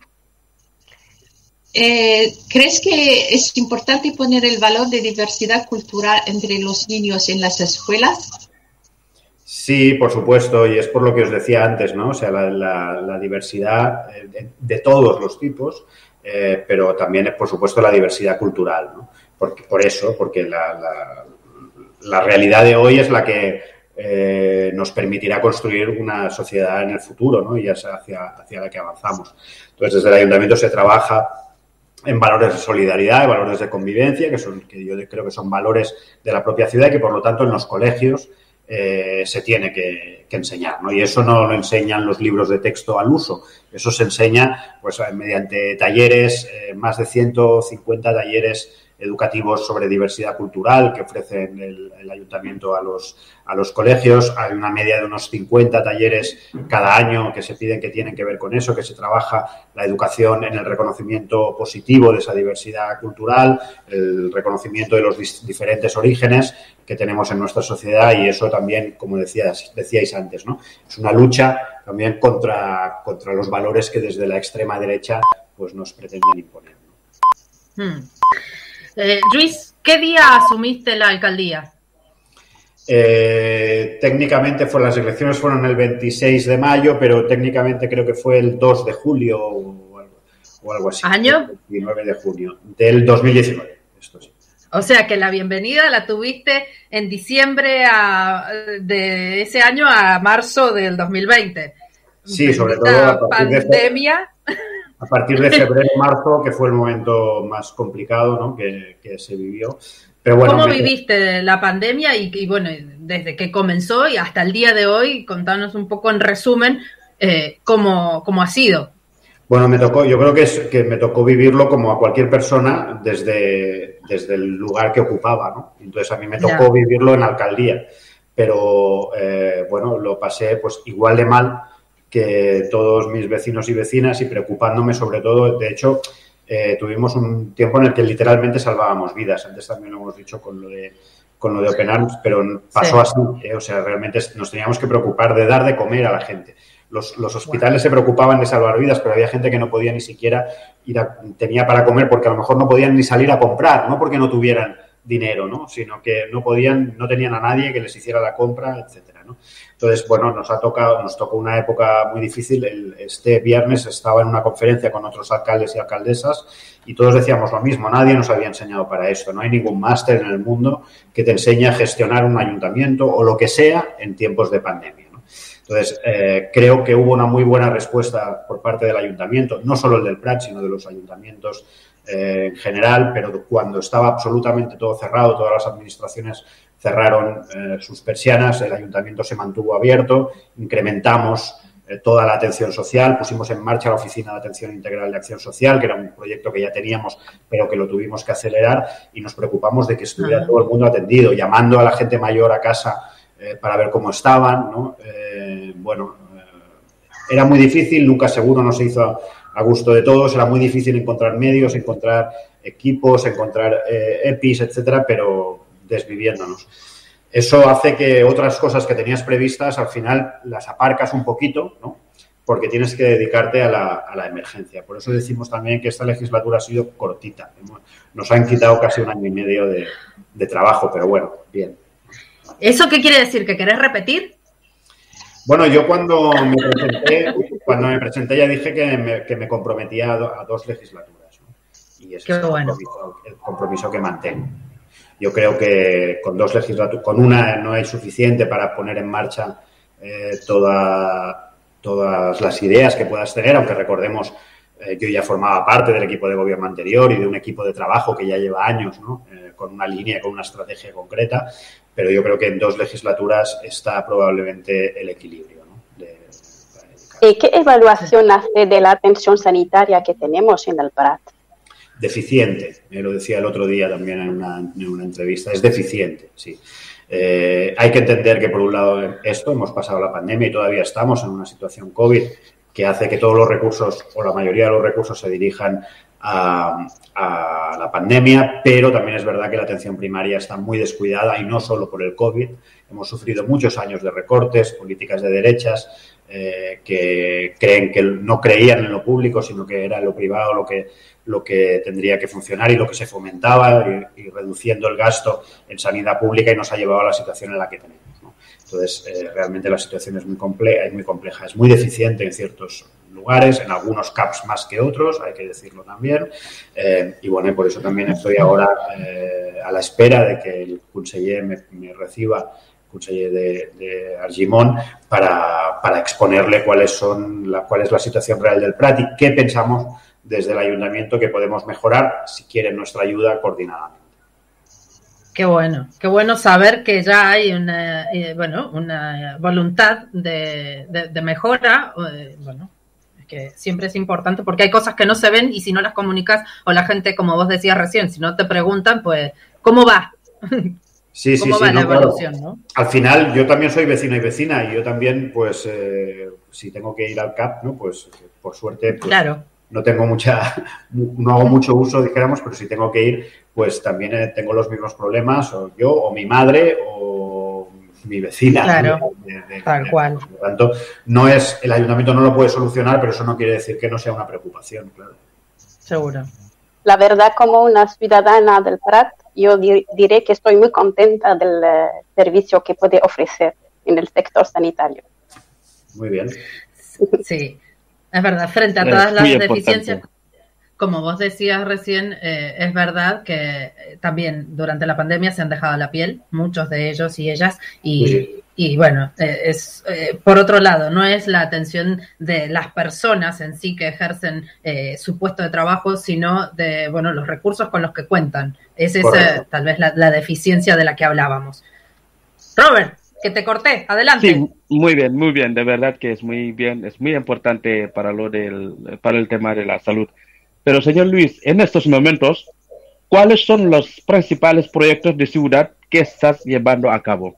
Eh, ¿Crees que es importante poner el valor de diversidad cultural entre los niños en las escuelas? Sí, por supuesto, y es por lo que os decía antes, ¿no? O sea, la, la- la diversidad eh, de, de todos los tipos, eh, pero también, por supuesto, la diversidad cultural, ¿no? Porque, por eso, porque la, la- la realidad de hoy es la que eh, nos permitirá construir una sociedad en el futuro, ¿no? Y es hacia, hacia la que avanzamos. Entonces, desde el ayuntamiento se trabaja en valores de solidaridad, en valores de convivencia, que son que yo creo que son valores de la propia ciudad y que, por lo tanto, en los colegios eh, se tiene que, que enseñar, ¿no? Y eso no lo enseñan los libros de texto al uso, eso se enseña pues mediante talleres, eh, más de ciento cincuenta talleres educativos sobre diversidad cultural que ofrecen el, el ayuntamiento a los, a los colegios. Hay una media de unos cincuenta talleres cada año que se piden que tienen que ver con eso, que se trabaja la educación en el reconocimiento positivo de esa diversidad cultural, el reconocimiento de los dis- diferentes orígenes que tenemos en nuestra sociedad y eso también, como decías, decíais antes, ¿no? Es una lucha también contra, contra los valores que desde la extrema derecha pues nos pretenden imponer, ¿no? Hmm. Eh, Luis, ¿qué día asumiste la alcaldía? Eh, que técnicamente fue, las elecciones fueron el veintiséis de mayo, pero técnicamente creo que fue el dos de julio o algo, o algo así. ¿Año? El veintinueve de junio del dos mil diecinueve. Esto sí. O sea que la bienvenida la tuviste en diciembre a, de ese año a marzo del dos mil veinte. Sí, sobre todo a partir pandemia. De, a partir de febrero, marzo, que fue el momento más complicado, ¿no? que, que se vivió. Pero bueno, ¿Cómo me... viviste la pandemia y, y bueno, desde que comenzó y hasta el día de hoy? Contanos un poco en resumen eh, cómo, cómo ha sido. Bueno, me tocó, yo creo que, es, que me tocó vivirlo como a cualquier persona desde, desde el lugar que ocupaba, ¿no? Entonces a mí me tocó ya. vivirlo en alcaldía, pero eh, bueno, lo pasé pues igual de mal que todos mis vecinos y vecinas y preocupándome sobre todo, de hecho, eh, tuvimos un tiempo en el que literalmente salvábamos vidas, antes también lo hemos dicho con lo de, con lo de Open Arms, pero pasó sí. así, ¿eh? O sea, realmente nos teníamos que preocupar de dar de comer a la gente. Los, los hospitales bueno. se preocupaban de salvar vidas, pero había gente que no podía ni siquiera ir a, tenía para comer porque a lo mejor no podían ni salir a comprar, no porque no tuvieran dinero, ¿no? Sino que no podían, no tenían a nadie que les hiciera la compra, etcétera, ¿no? Entonces, bueno, nos ha tocado, nos tocó una época muy difícil. El, este viernes estaba en una conferencia con otros alcaldes y alcaldesas y todos decíamos lo mismo, nadie nos había enseñado para esto, no hay ningún máster en el mundo que te enseñe a gestionar un ayuntamiento o lo que sea en tiempos de pandemia. Entonces, eh, creo que hubo una muy buena respuesta por parte del ayuntamiento, no solo el del Prat, sino de los ayuntamientos eh, en general, pero cuando estaba absolutamente todo cerrado, todas las administraciones cerraron eh, sus persianas, el ayuntamiento se mantuvo abierto, incrementamos eh, toda la atención social, pusimos en marcha la Oficina de Atención Integral de Acción Social, que era un proyecto que ya teníamos, pero que lo tuvimos que acelerar y nos preocupamos de que estuviera uh-huh. todo el mundo atendido, llamando a la gente mayor a casa Eh, para ver cómo estaban, ¿no? Eh, bueno, eh, era muy difícil, nunca seguro no se hizo a, a gusto de todos, era muy difícil encontrar medios, encontrar equipos, encontrar eh, E P Is, etcétera, pero desviviéndonos. Eso hace que otras cosas que tenías previstas al final las aparcas un poquito, ¿no? Porque tienes que dedicarte a la, a la emergencia. Por eso decimos también que esta legislatura ha sido cortita. Nos han quitado casi un año y medio de, de trabajo, pero bueno, bien. ¿Eso qué quiere decir? ¿Que querés repetir? Bueno, yo cuando me presenté, cuando me presenté ya dije que me, que me comprometía a, do, a dos legislaturas, ¿no? Y ese es el, bueno. compromiso, el compromiso que mantengo. Yo creo que con dos legislaturas, con una no es suficiente para poner en marcha eh, toda, todas las ideas que puedas tener, aunque recordemos, eh, yo ya formaba parte del equipo de gobierno anterior y de un equipo de trabajo que ya lleva años, ¿no? Eh, con una línea, con una estrategia concreta, pero yo creo que en dos legislaturas está probablemente el equilibrio, ¿no? De, ¿Y qué evaluación hace de la atención sanitaria que tenemos en el Prat? Deficiente, me lo decía el otro día también en una, en una entrevista, es deficiente, sí. Eh, hay que entender que por un lado esto, hemos pasado la pandemia y todavía estamos en una situación COVID que hace que todos los recursos o la mayoría de los recursos se dirijan a, a la pandemia, pero también es verdad que la atención primaria está muy descuidada y no solo por el COVID. Hemos sufrido muchos años de recortes, políticas de derechas eh, que creen que no creían en lo público, sino que era en lo privado lo que, lo que tendría que funcionar y lo que se fomentaba y, y reduciendo el gasto en sanidad pública y nos ha llevado a la situación en la que tenemos, ¿no? Entonces, eh, realmente la situación es muy compleja, es muy compleja, es muy deficiente en ciertos lugares, en algunos C A Ps más que otros, hay que decirlo también. Eh, y bueno, por eso también estoy ahora eh, a la espera de que el conseller me, me reciba, el conseller de, de Argimon, para, para exponerle cuáles son la, cuál es la situación real del Prat y qué pensamos desde el ayuntamiento que podemos mejorar, si quieren nuestra ayuda, coordinadamente. Qué bueno, qué bueno saber que ya hay una, eh, bueno, una voluntad de, de, de mejora, eh, bueno, es que siempre es importante porque hay cosas que no se ven y si no las comunicas o la gente, como vos decías recién, si no te preguntan, pues, ¿cómo va? Sí, ¿Cómo sí, va sí, la no, evolución, claro. ¿no? Al final, yo también soy vecino y vecina y yo también, pues, eh, si tengo que ir al C A P, ¿no? Pues, por suerte, pues, claro. No tengo mucha, no hago mucho uso, dijéramos, pero si tengo que ir, pues también eh, tengo los mismos problemas, o yo, o mi madre, o mi vecina. Claro, de, de, de, tal de, cual. Por lo tanto, no es, el ayuntamiento no lo puede solucionar, pero eso no quiere decir que no sea una preocupación, claro. Seguro. La verdad, como una ciudadana del Prat, yo dir, diré que estoy muy contenta del uh, servicio que puede ofrecer en el sector sanitario. Muy bien. Sí, es verdad, frente a todas las deficiencias, como vos decías recién, eh, es verdad que también durante la pandemia se han dejado la piel, muchos de ellos y ellas, y, sí. y bueno, eh, es eh, por otro lado, no es la atención de las personas en sí que ejercen eh, su puesto de trabajo, sino de, bueno, los recursos con los que cuentan. Es esa, tal vez, la, la deficiencia de la que hablábamos. Robert, que te corté, adelante. Sí, muy bien, muy bien, de verdad que es muy bien, es muy importante para lo del, para el tema de la salud. Pero, señor Luis, en estos momentos, ¿cuáles son los principales proyectos de ciudad que estás llevando a cabo?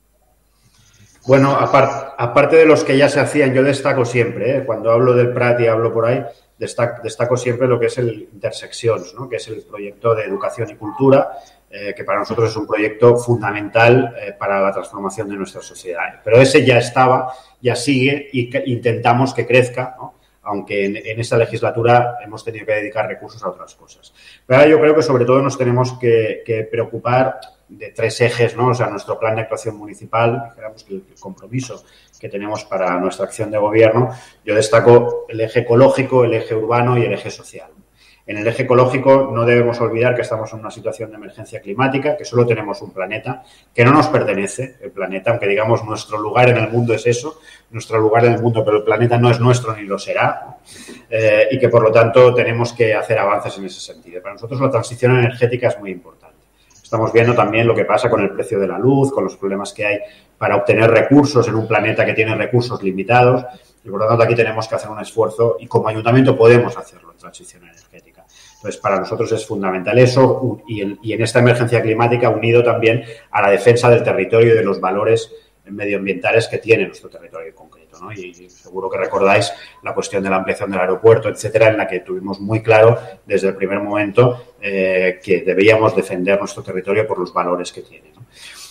Bueno, aparte, aparte de los que ya se hacían, yo destaco siempre, ¿eh? Cuando hablo del Prat y hablo por ahí, destaco, destaco siempre lo que es el Interseccions, ¿no? Que es el proyecto de educación y cultura, eh, que para nosotros es un proyecto fundamental eh, para la transformación de nuestra sociedad. Pero ese ya estaba, ya sigue y que intentamos que crezca, ¿no? Aunque en, en esta legislatura hemos tenido que dedicar recursos a otras cosas. Pero ahora yo creo que sobre todo nos tenemos que, que preocupar de tres ejes, ¿no? O sea, nuestro plan de actuación municipal, dijéramos que el, el compromiso que tenemos para nuestra acción de gobierno, yo destaco el eje ecológico, el eje urbano y el eje social. En el eje ecológico no debemos olvidar que estamos en una situación de emergencia climática, que solo tenemos un planeta, que no nos pertenece el planeta, aunque digamos nuestro lugar en el mundo es eso, nuestro lugar en el mundo, pero el planeta no es nuestro ni lo será, eh, y que por lo tanto tenemos que hacer avances en ese sentido. Para nosotros la transición energética es muy importante. Estamos viendo también lo que pasa con el precio de la luz, con los problemas que hay para obtener recursos en un planeta que tiene recursos limitados, y por lo tanto aquí tenemos que hacer un esfuerzo y como ayuntamiento podemos hacerlo en transición energética. Entonces, para nosotros es fundamental eso y en, y en esta emergencia climática unido también a la defensa del territorio y de los valores medioambientales que tiene nuestro territorio en concreto, ¿no? Y, y seguro que recordáis la cuestión de la ampliación del aeropuerto, etcétera, en la que tuvimos muy claro desde el primer momento eh, que debíamos defender nuestro territorio por los valores que tiene, ¿no?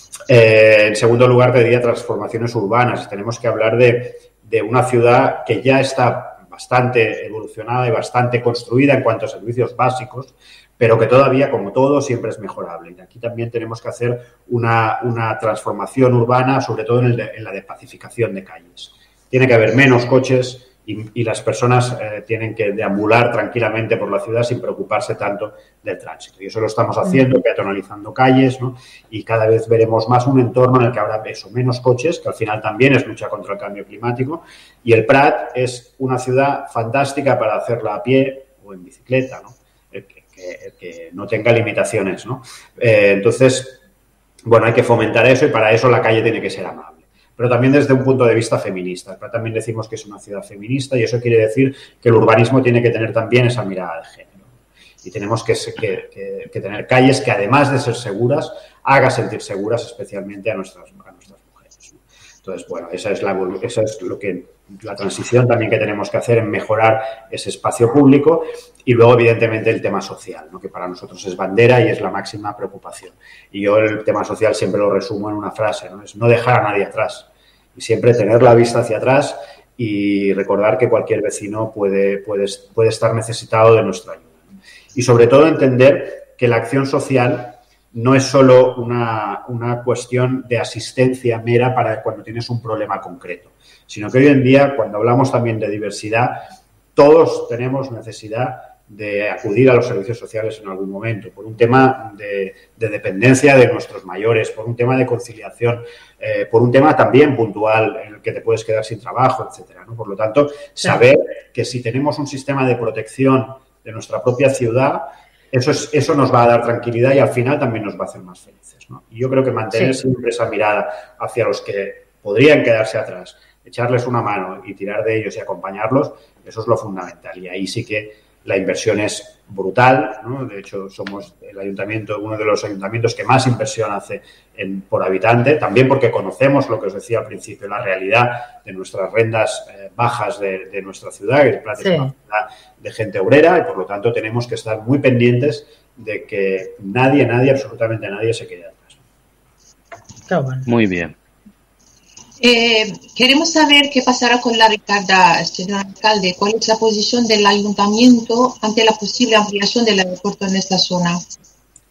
Eh, en segundo lugar, te diría transformaciones urbanas. Tenemos que hablar de, de una ciudad que ya está bastante evolucionada y bastante construida en cuanto a servicios básicos, pero que todavía, como todo, siempre es mejorable. Y aquí también tenemos que hacer una, una transformación urbana, sobre todo en, el de, en la de pacificación de calles. Tiene que haber menos coches y, y las personas eh, tienen que deambular tranquilamente por la ciudad sin preocuparse tanto del tránsito. Y eso lo estamos haciendo, peatonalizando calles, ¿no? Y cada vez veremos más un entorno en el que habrá eso, menos coches, que al final también es lucha contra el cambio climático. Y el Prat es una ciudad fantástica para hacerla a pie o en bicicleta, ¿no? El que, que, que no tenga limitaciones, ¿no? Eh, entonces, bueno, hay que fomentar eso y para eso la calle tiene que ser amable. Pero también desde un punto de vista feminista. Pero también decimos que es una ciudad feminista y eso quiere decir que el urbanismo tiene que tener también esa mirada de género. Y tenemos que, que, que, que tener calles que, además de ser seguras, haga sentir seguras especialmente a nuestras, a nuestras mujeres, ¿no? Entonces, bueno, esa es, la, esa es lo que, la transición también que tenemos que hacer en mejorar ese espacio público y luego, evidentemente, el tema social, ¿no? Que para nosotros es bandera y es la máxima preocupación. Y yo el tema social siempre lo resumo en una frase, ¿no? Es no dejar a nadie atrás y siempre tener la vista hacia atrás y recordar que cualquier vecino puede, puede, puede estar necesitado de nuestra ayuda. Y sobre todo entender que la acción social no es solo una, una cuestión de asistencia mera para cuando tienes un problema concreto, sino que hoy en día, cuando hablamos también de diversidad, todos tenemos necesidad de acudir a los servicios sociales en algún momento, por un tema de, de dependencia de nuestros mayores, por un tema de conciliación, eh, por un tema también puntual en el que te puedes quedar sin trabajo, etcétera, ¿no? Por lo tanto, saber que si tenemos un sistema de protección de nuestra propia ciudad, eso, es, eso nos va a dar tranquilidad y al final también nos va a hacer más felices, ¿no? Y yo creo que mantener sí. siempre esa mirada hacia los que podrían quedarse atrás, echarles una mano y tirar de ellos y acompañarlos, eso es lo fundamental. Y ahí sí que la inversión es brutal, ¿no? De hecho, somos el ayuntamiento, uno de los ayuntamientos que más inversión hace en, por habitante, también porque conocemos lo que os decía al principio, la realidad de nuestras rentas eh, bajas de, de nuestra ciudad, que el Prat sí. es una ciudad de gente obrera y por lo tanto tenemos que estar muy pendientes de que nadie, nadie, absolutamente nadie se quede atrás. Qué bueno. Muy bien. Eh, queremos saber qué pasará con la Ricarda, señor alcalde. ¿Cuál es la posición del ayuntamiento ante la posible ampliación del aeropuerto en esta zona?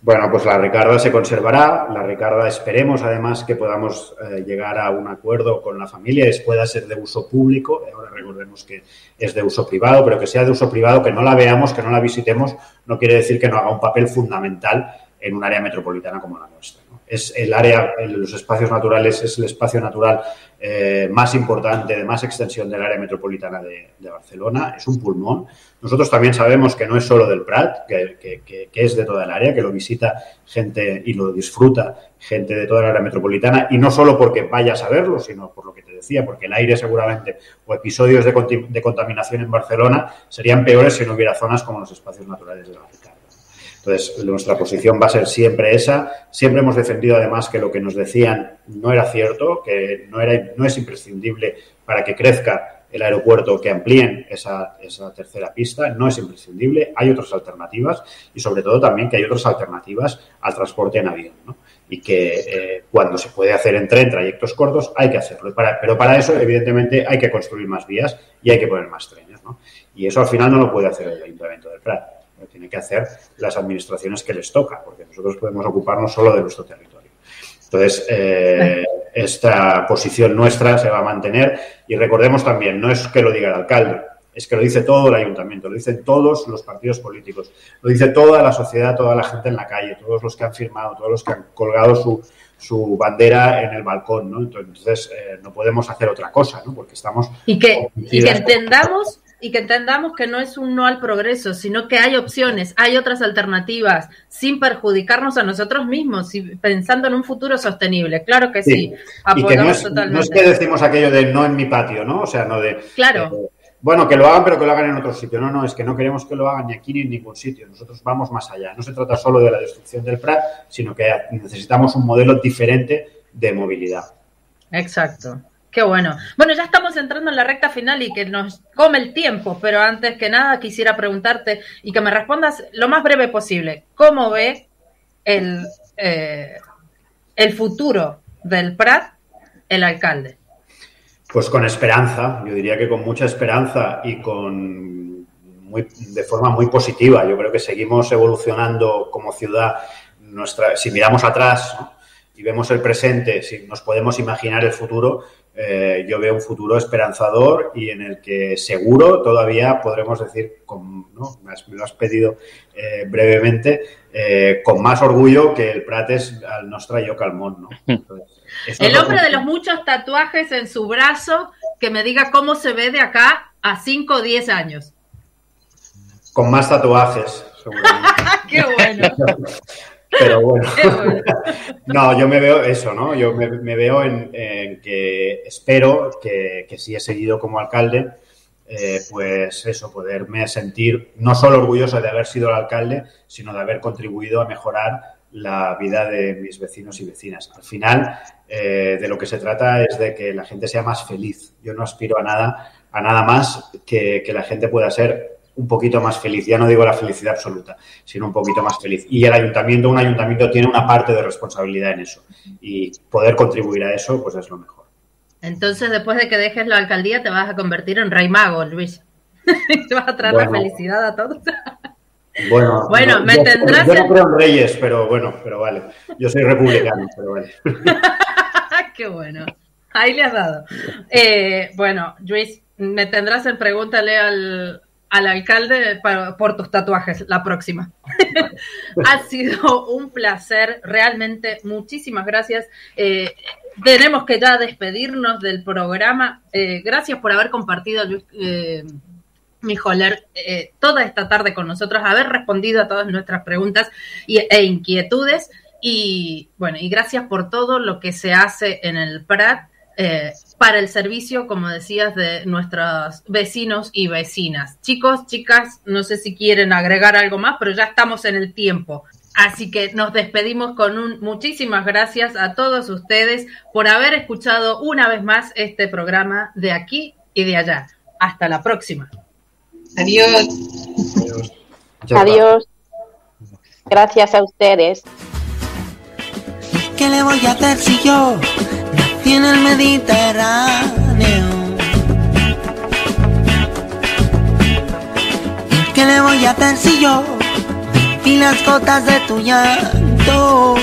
Bueno, pues la Ricarda se conservará. La Ricarda esperemos además que podamos eh, llegar a un acuerdo con la familia y pueda ser de uso público. Ahora recordemos que es de uso privado, pero que sea de uso privado, que no la veamos, que no la visitemos, no quiere decir que no haga un papel fundamental en un área metropolitana como la nuestra, ¿no? Es el área, los espacios naturales, es el espacio natural eh, más importante, de más extensión del área metropolitana de, de Barcelona. Es un pulmón. Nosotros también sabemos que no es solo del Prat, que, que, que, que es de toda el área, que lo visita gente y lo disfruta gente de toda el área metropolitana, y no solo porque vayas a verlo, sino por lo que te decía, porque el aire seguramente o episodios de, de contaminación en Barcelona serían peores si no hubiera zonas como los espacios naturales de la Ricarda. Entonces, nuestra posición va a ser siempre esa. Siempre hemos defendido, además, que lo que nos decían no era cierto, que no, era, no es imprescindible para que crezca el aeropuerto que amplíen esa, esa tercera pista. No es imprescindible. Hay otras alternativas y, sobre todo, también que hay otras alternativas al transporte en avión, ¿no? Y que eh, cuando se puede hacer en tren, trayectos cortos, hay que hacerlo. Para, pero para eso, evidentemente, hay que construir más vías y hay que poner más trenes, ¿no? Y eso, al final, no lo puede hacer el Ayuntamiento del Prat. Lo tienen que hacer las administraciones que les toca, porque nosotros podemos ocuparnos solo de nuestro territorio. Entonces, eh, esta posición nuestra se va a mantener y recordemos también, no es que lo diga el alcalde, es que lo dice todo el ayuntamiento, lo dicen todos los partidos políticos, lo dice toda la sociedad, toda la gente en la calle, todos los que han firmado, todos los que han colgado su, su bandera en el balcón, ¿no? Entonces, eh, no podemos hacer otra cosa, ¿no? Porque estamos... Y que, y que entendamos... Y que entendamos que no es un no al progreso, sino que hay opciones, hay otras alternativas, sin perjudicarnos a nosotros mismos, y pensando en un futuro sostenible. Claro que sí, sí. Apoyamos y que no es, totalmente. No es que decimos aquello de no en mi patio, ¿no? O sea, no de... Claro. Eh, bueno, que lo hagan, pero que lo hagan en otro sitio. No, no, es que no queremos que lo hagan ni aquí ni en ningún sitio. Nosotros vamos más allá. No se trata solo de la destrucción del Prat, sino que necesitamos un modelo diferente de movilidad. Exacto. Qué bueno. Bueno, ya estamos entrando en la recta final y que nos come el tiempo, pero antes que nada quisiera preguntarte y que me respondas lo más breve posible. ¿Cómo ve el, eh, el futuro del Prat el alcalde? Pues con esperanza, yo diría que con mucha esperanza y con muy, de forma muy positiva. Yo creo que seguimos evolucionando como ciudad. Nuestra, si miramos atrás, ¿no?, y vemos el presente, si nos podemos imaginar el futuro, eh, yo veo un futuro esperanzador y en el que seguro todavía podremos decir, con, ¿no?, me, has, me lo has pedido eh, brevemente, eh, con más orgullo que el Prat es al nostre lloc al món, ¿no? Entonces, el hombre de los muchos tatuajes en su brazo, que me diga cómo se ve de acá a cinco o diez años. Con más tatuajes, seguramente. ¡Qué bueno! Pero bueno, no, yo me veo eso, ¿no? Yo me, me veo en, en que espero que, que si he seguido como alcalde, eh, pues eso, poderme sentir no solo orgulloso de haber sido el alcalde, sino de haber contribuido a mejorar la vida de mis vecinos y vecinas. Al final, eh, de lo que se trata es de que la gente sea más feliz. Yo no aspiro a nada, a nada más que, que la gente pueda ser un poquito más feliz. Ya no digo la felicidad absoluta, sino un poquito más feliz. Y el ayuntamiento, un ayuntamiento tiene una parte de responsabilidad en eso. Y poder contribuir a eso, pues es lo mejor. Entonces, después de que dejes la alcaldía, te vas a convertir en rey mago, Luis. Te vas a traer bueno, la felicidad a todos. Bueno, bueno no, me yo, tendrás... Yo no creo en reyes, pero bueno, pero vale. Yo soy republicano, pero vale. Qué bueno. Ahí le has dado. Eh, bueno, Luis, me tendrás en pregúntale al... al alcalde para, por tus tatuajes la próxima. Ha sido un placer, realmente, muchísimas gracias. Eh, tenemos que ya despedirnos del programa. Eh, gracias por haber compartido, eh, Mijoler, eh, toda esta tarde con nosotros, haber respondido a todas nuestras preguntas y, e inquietudes. Y bueno, y gracias por todo lo que se hace en el Prat, Eh, para el servicio, como decías, de nuestros vecinos y vecinas. Chicos, chicas, no sé si quieren agregar algo más, pero ya estamos en el tiempo. Así que nos despedimos con un muchísimas gracias a todos ustedes por haber escuchado una vez más este programa de aquí y de allá. Hasta la próxima. Adiós. Adiós. Adiós. Gracias a ustedes. ¿Qué le voy a hacer si yo nací en el Mediterráneo? ¿Y qué le voy a hacer si yo vi las gotas de tu llanto? bonito.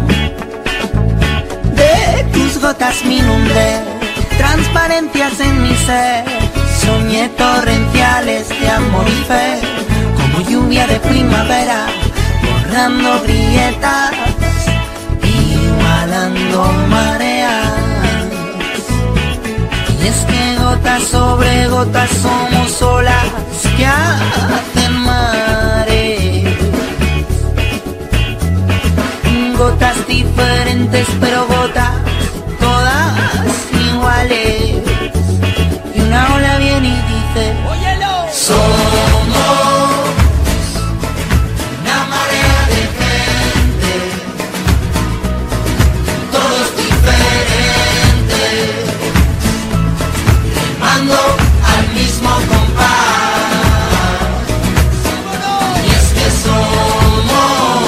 De tus gotas me inundé, transparencias en mi ser. Soñé torrenciales de amor y fe, como lluvia de primavera, borrando grietas, igualando mareas. Y es que gotas sobre gotas somos olas que hacen mares. Gotas diferentes pero gotas todas iguales. Y una ola viene y dice: óyelo. Somos una marea de gente, todos diferentes, remando al mismo compás. Y es que somos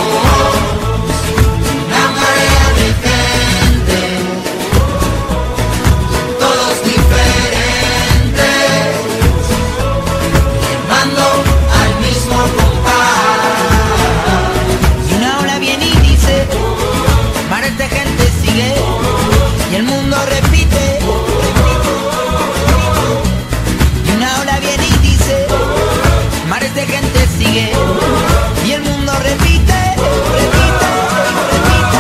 una marea de gente, todos diferentes, remando al mismo compás. Y una ola viene y dice: mares de gente sigue, y el mundo repite. Y una ola viene y dice: mares de gente sigue, y el mundo repite, repite, repite.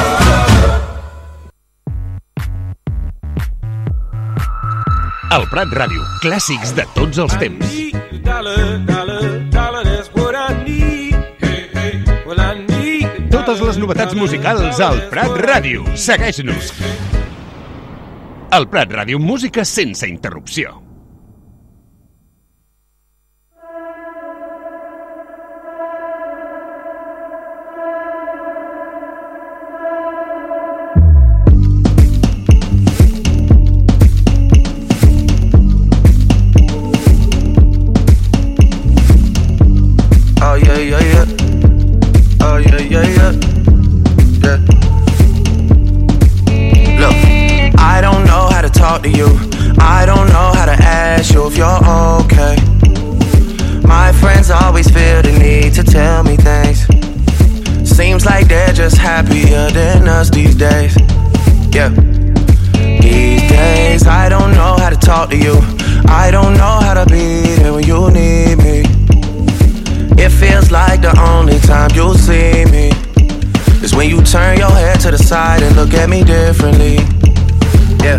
El Prat Ràdio, clàssics de tots els temps. Totes les novetats musicals al Prat Ràdio. Segueix-nos. El Prat Ràdio, música sense interrupció. Oh yeah, yeah, yeah. Oh yeah, yeah, yeah. Yeah. Look, I don't know how to talk to you. I don't know how to ask you if you're okay. My friends always feel the need to tell me things. Seems like they're just happier than us these days. Yeah. These days I don't know how to talk to you. I don't know how to be there when you need me. It feels like the only time you'll see me is when you turn your head to the side and look at me differently. Yeah.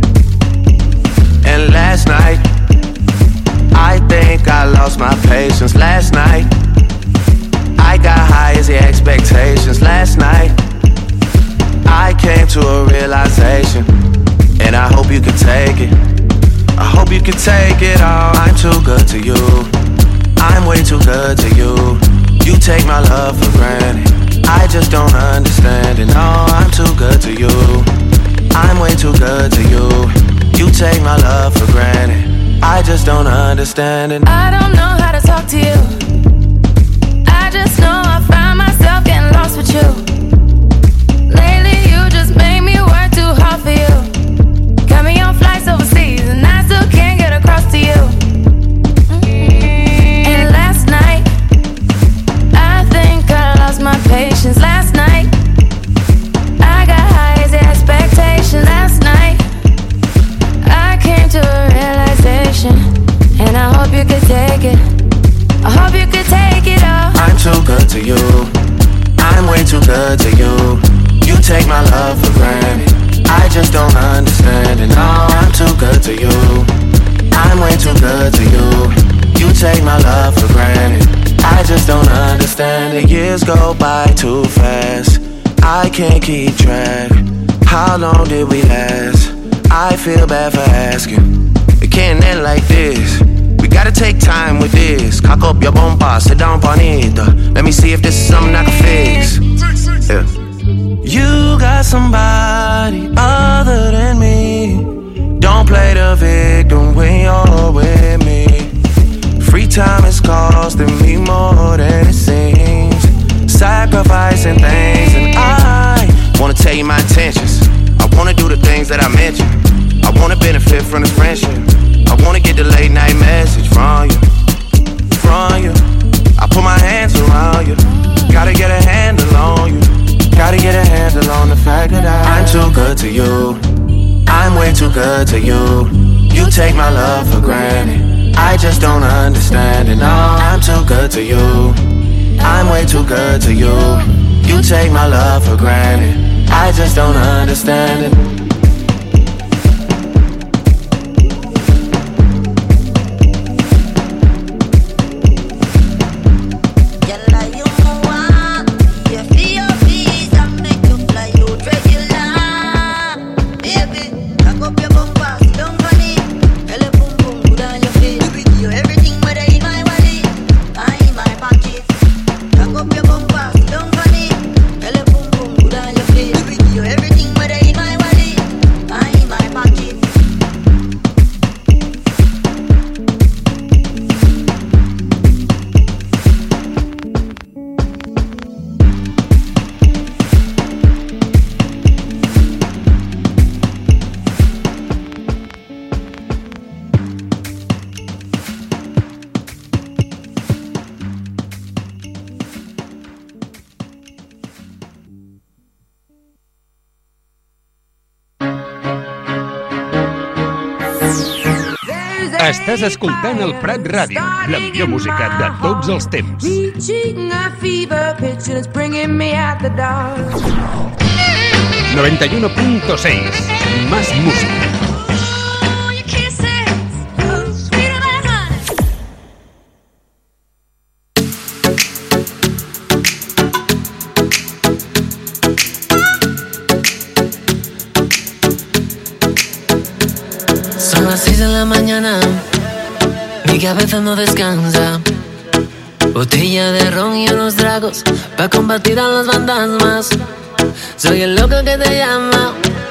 And last night, I think I lost my patience. Last night, I got high as the expectations. Last night, I came to a realization, and I hope you can take it. I hope you can take it all. I'm too good to you. I'm way too good to you. You take my love for granted. I just don't understand it. No, I'm too good to you. I'm way too good to you. You take my love for granted. I just don't understand it. I don't know how to talk to you. I just know I find myself getting lost with you. Lately you just made me work too hard for you. Got me on flights overseas and I still can't get across to you. My patience last night, I got high as the expectation. Last night, I came to a realization, and I hope you could take it. I hope you could take it all. I'm too good to you. I'm way too good to you. You take my love for granted. I just don't understand it. No, I'm too good to you. I'm way too good to you. You take my love for granted. I just don't understand it. Years go by too fast. I can't keep track. How long did we last? I feel bad for asking. It can't end like this. We gotta take time with this. Cock up your bomba, sit down bonita. Let me see if this is something I can fix. Yeah. You got somebody other than me. Don't play the victim when you're with me. Free time is costing me more than it seems. Sacrificing things, and I wanna tell you my intentions. I wanna do the things that I mentioned. I wanna benefit from this friendship. I wanna get the late night message from you, from you. I put my hands around you. Gotta get a handle on you. Gotta good to you. I'm way too good to you. You take my love for granted. I just don't understand it. No, I'm too good to you. I'm way too good to you. You take my love for granted. I just don't understand it. Estàs escoltant el Prat Ràdio, la millor música de tots els temps. noventa y uno punto seis, más música. Son las seis de la mañana, mi cabeza no descansa. Botella de ron y unos tragos pa' combatir a los fantasmas. Soy el loco que te llama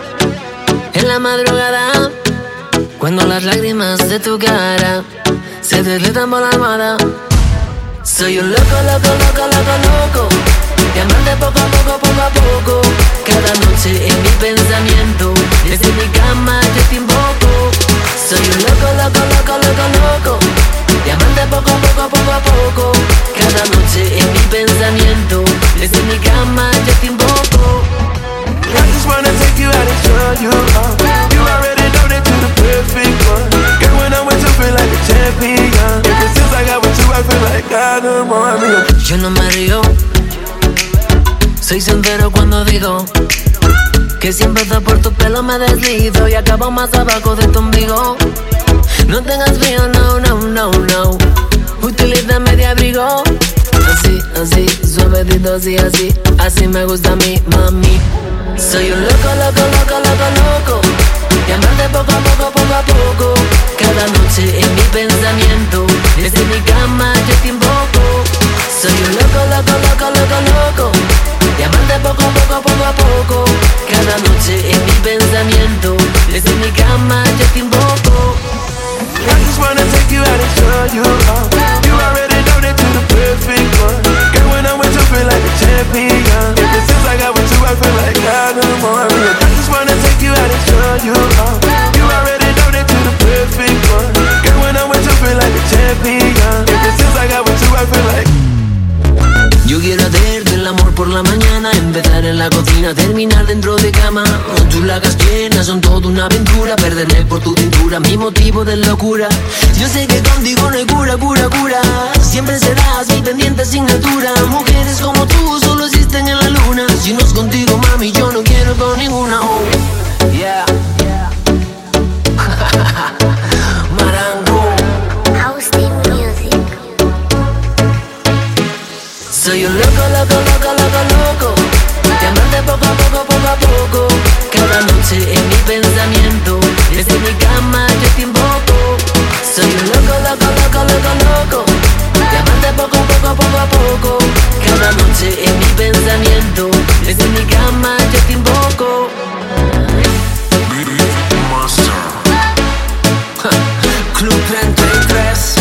en la madrugada, cuando las lágrimas de tu cara se deslizan por la almohada. Soy un loco, loco, loco, loco, loco, llamarte poco a poco, poco a poco. Cada noche en mi pensamiento, desde mi cama yo te invoco. Soy un loco, loco, loco, loco, loco, llamarte poco a poco, poco a poco. Cada noche en mi pensamiento, desde mi cama yo te invoco. I just wanna take you out and show you off. You already know that you're the perfect one. Girl, when I'm with you, feel like a champion. Ever since I got with you, I feel like I don't want me. Yo no me río, soy sincero cuando digo que si empiezo por tu pelo me deslizo y acabo más abajo de tu ombligo. No tengas frío, no, no, no, no. Utilízame de abrigo. Así, así, suavecito, así, así. Así me gusta a mí, mami. Soy un loco, loco, loco, loco, loco, llamarte poco a poco, poco a poco. Cada noche en mi pensamiento, desde mi cama yo te invoco. Soy un loco, loco, loco, loco, loco, llamarte poco a poco, poco a poco. Cada noche en mi pensamiento, desde mi cama yo te invoco. I just wanna take you out and show you off. You already know that you're the perfect one. Girl, when I'm with you, feel like a champion. Ever since I got with you, I feel like I don't want me. I just wanna take you out and show you off. You already know that you're the perfect one. Girl, when I'm with you, feel like a champion. Ever since I got with you, I feel like. Yo quiero hacerte el amor por la mañana, empezar en la cocina, terminar dentro de cama. Tus largas piernas son toda una aventura, perderme por tu cintura, mi motivo de locura. Yo sé que contigo no hay cura, cura, cura. Siempre serás mi pendiente asignatura. Mujeres como tú solo existen en la luna. Si no es contigo, mami, yo no quiero con ninguna. Oh, yeah. Marango. Soy un loco, loco, loco, loco, loco, llamarte poco a poco, poco a poco. Cada noche en mi pensamiento, desde mi cama yo te invoco. Soy un loco, loco, loco, loco, loco, llamarte poco a poco, poco a poco. Cada noche en mi pensamiento, desde mi cama yo te invoco. Club treinta y tres.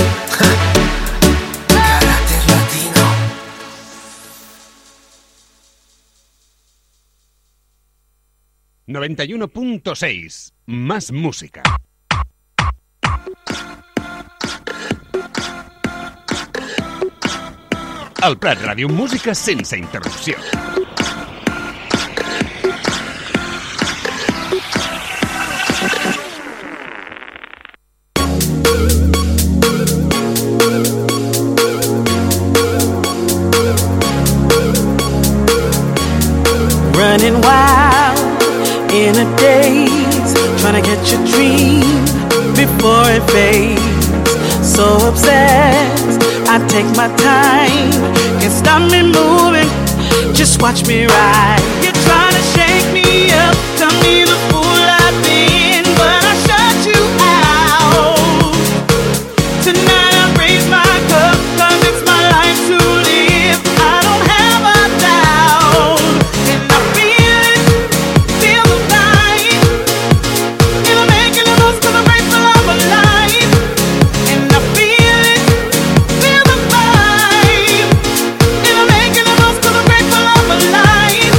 noventa y uno punto seis, más música. El Prat Ràdio, música sense interrupció. catch a dream before it fades. So obsessed, I take my time. Can't stop me moving, just watch me ride. You're trying to shake me up, tell me the fool I've been, but I shut you out. Tonight I raise my cup, cause it's my life to live. I don't have a doubt, and I feel it, feel the vibe. And I'm making the most cause I'm grateful I'm alive. And I feel it, feel the vibe. And I'm making the most cause I'm grateful I'm alive.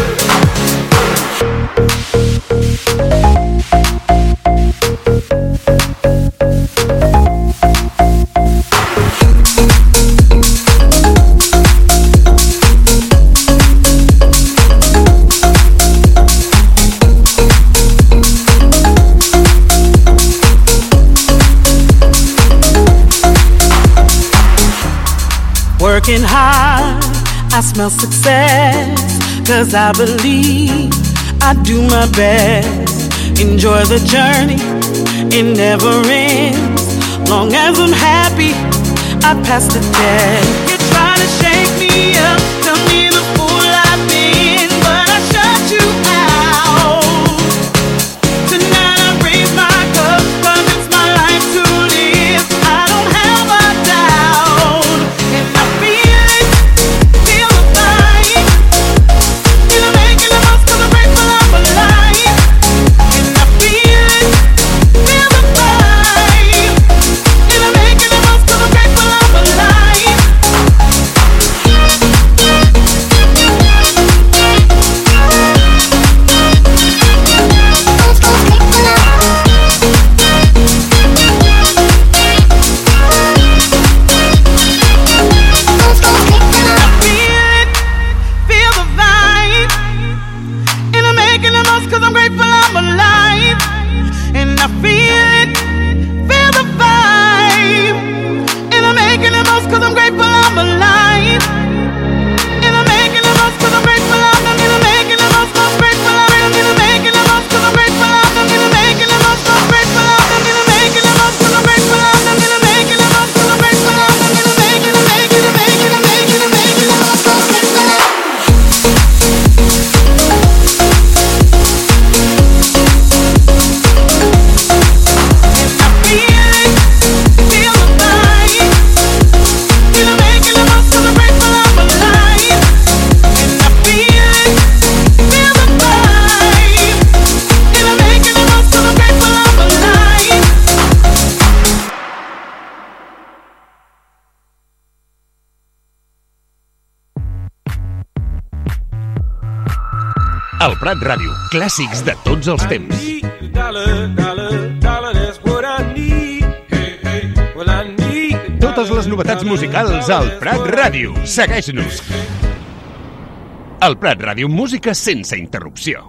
Working hard, I smell success, cause I believe I do my best. Enjoy the journey, it never ends. Long as I'm happy, I pass the test. You're trying to shake me up, tell me the fool I've been, but I shut you out. Tonight I raise my cup, cause it's my life to live. I don't have a doubt, and I feel it, feel the vibe. And I'm making the most cause I'm grateful I'm alive. And I feel it, feel the vibe. And I'm making the most cause I'm grateful I'm alive. El Prat Ràdio, clàssics de tots els temps. Totes les novetats musicals al Prat Ràdio. Segueix-nos. El Prat Ràdio, música sense interrupció.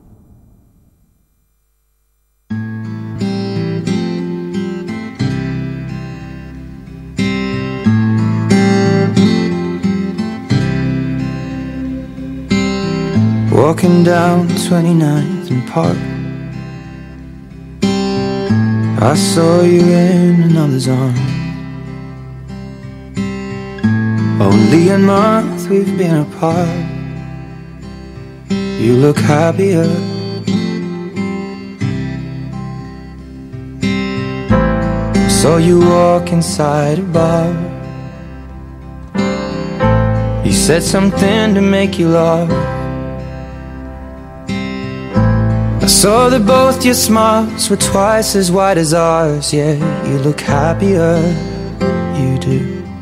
Walking down twenty-ninth and Park, I saw you in another's arms. Only a month we've been apart, you look happier. Saw you walk inside a bar, you said something to make you laugh. I saw that both your smiles were twice as wide as ours. Yeah, you look happier, you do.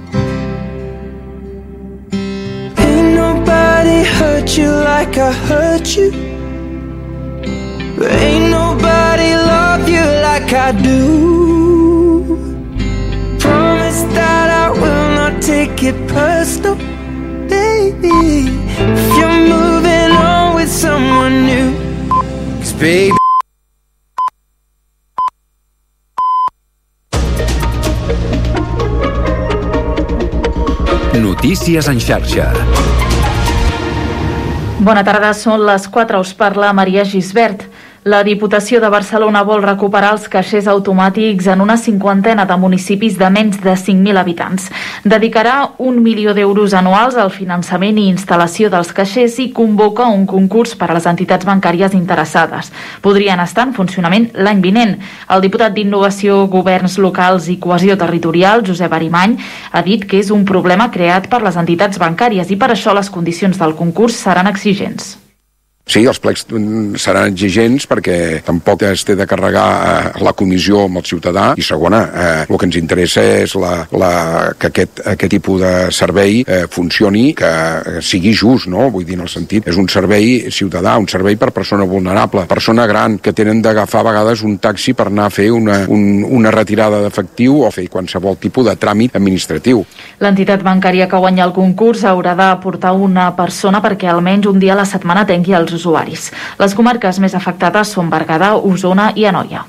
Ain't nobody hurt you like I hurt you, but ain't nobody love you like I do. Promise that I will not take it personal, baby, if you're moving on with someone new. Baby. Notícies en xarxa. Bona tarda, són les quatre, us parla Maria Gisbert. La Diputació de Barcelona vol recuperar els caixers automàtics en una cinquantena de municipis de menys de cinc mil habitants. Dedicarà un milió d'euros anuals al finançament i instal·lació dels caixers i convoca un concurs per a les entitats bancàries interessades. Podrien estar en funcionament l'any vinent. El diputat d'Innovació, Governs Locals i Cohesió Territorial, Josep Arimany, ha dit que és un problema creat per les entitats bancàries i per això les condicions del concurs seran exigents. Sí, els plecs seran exigents perquè tampoc es té de carregar eh, la comissió amb el ciutadà i segona, eh, el que ens interessa és la, la, que aquest, aquest tipus de servei eh, funcioni, que sigui just, no? Vull dir, en el sentit, és un servei ciutadà, un servei per persona vulnerable, persona gran, que tenen d'agafar a vegades un taxi per anar a fer una, un, una retirada d'efectiu o fer qualsevol tipus de tràmit administratiu. L'entitat bancària que guanya el concurs haurà d'aportar una persona perquè almenys un dia a la setmana atengui els usuaris. Les comarques més afectades són Berguedà, Osona i Anoia.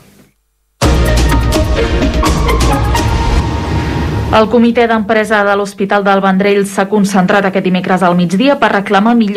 El comitè d'empresa de l'Hospital del Vendrell s'ha concentrat aquest dimecres al migdia per reclamar millor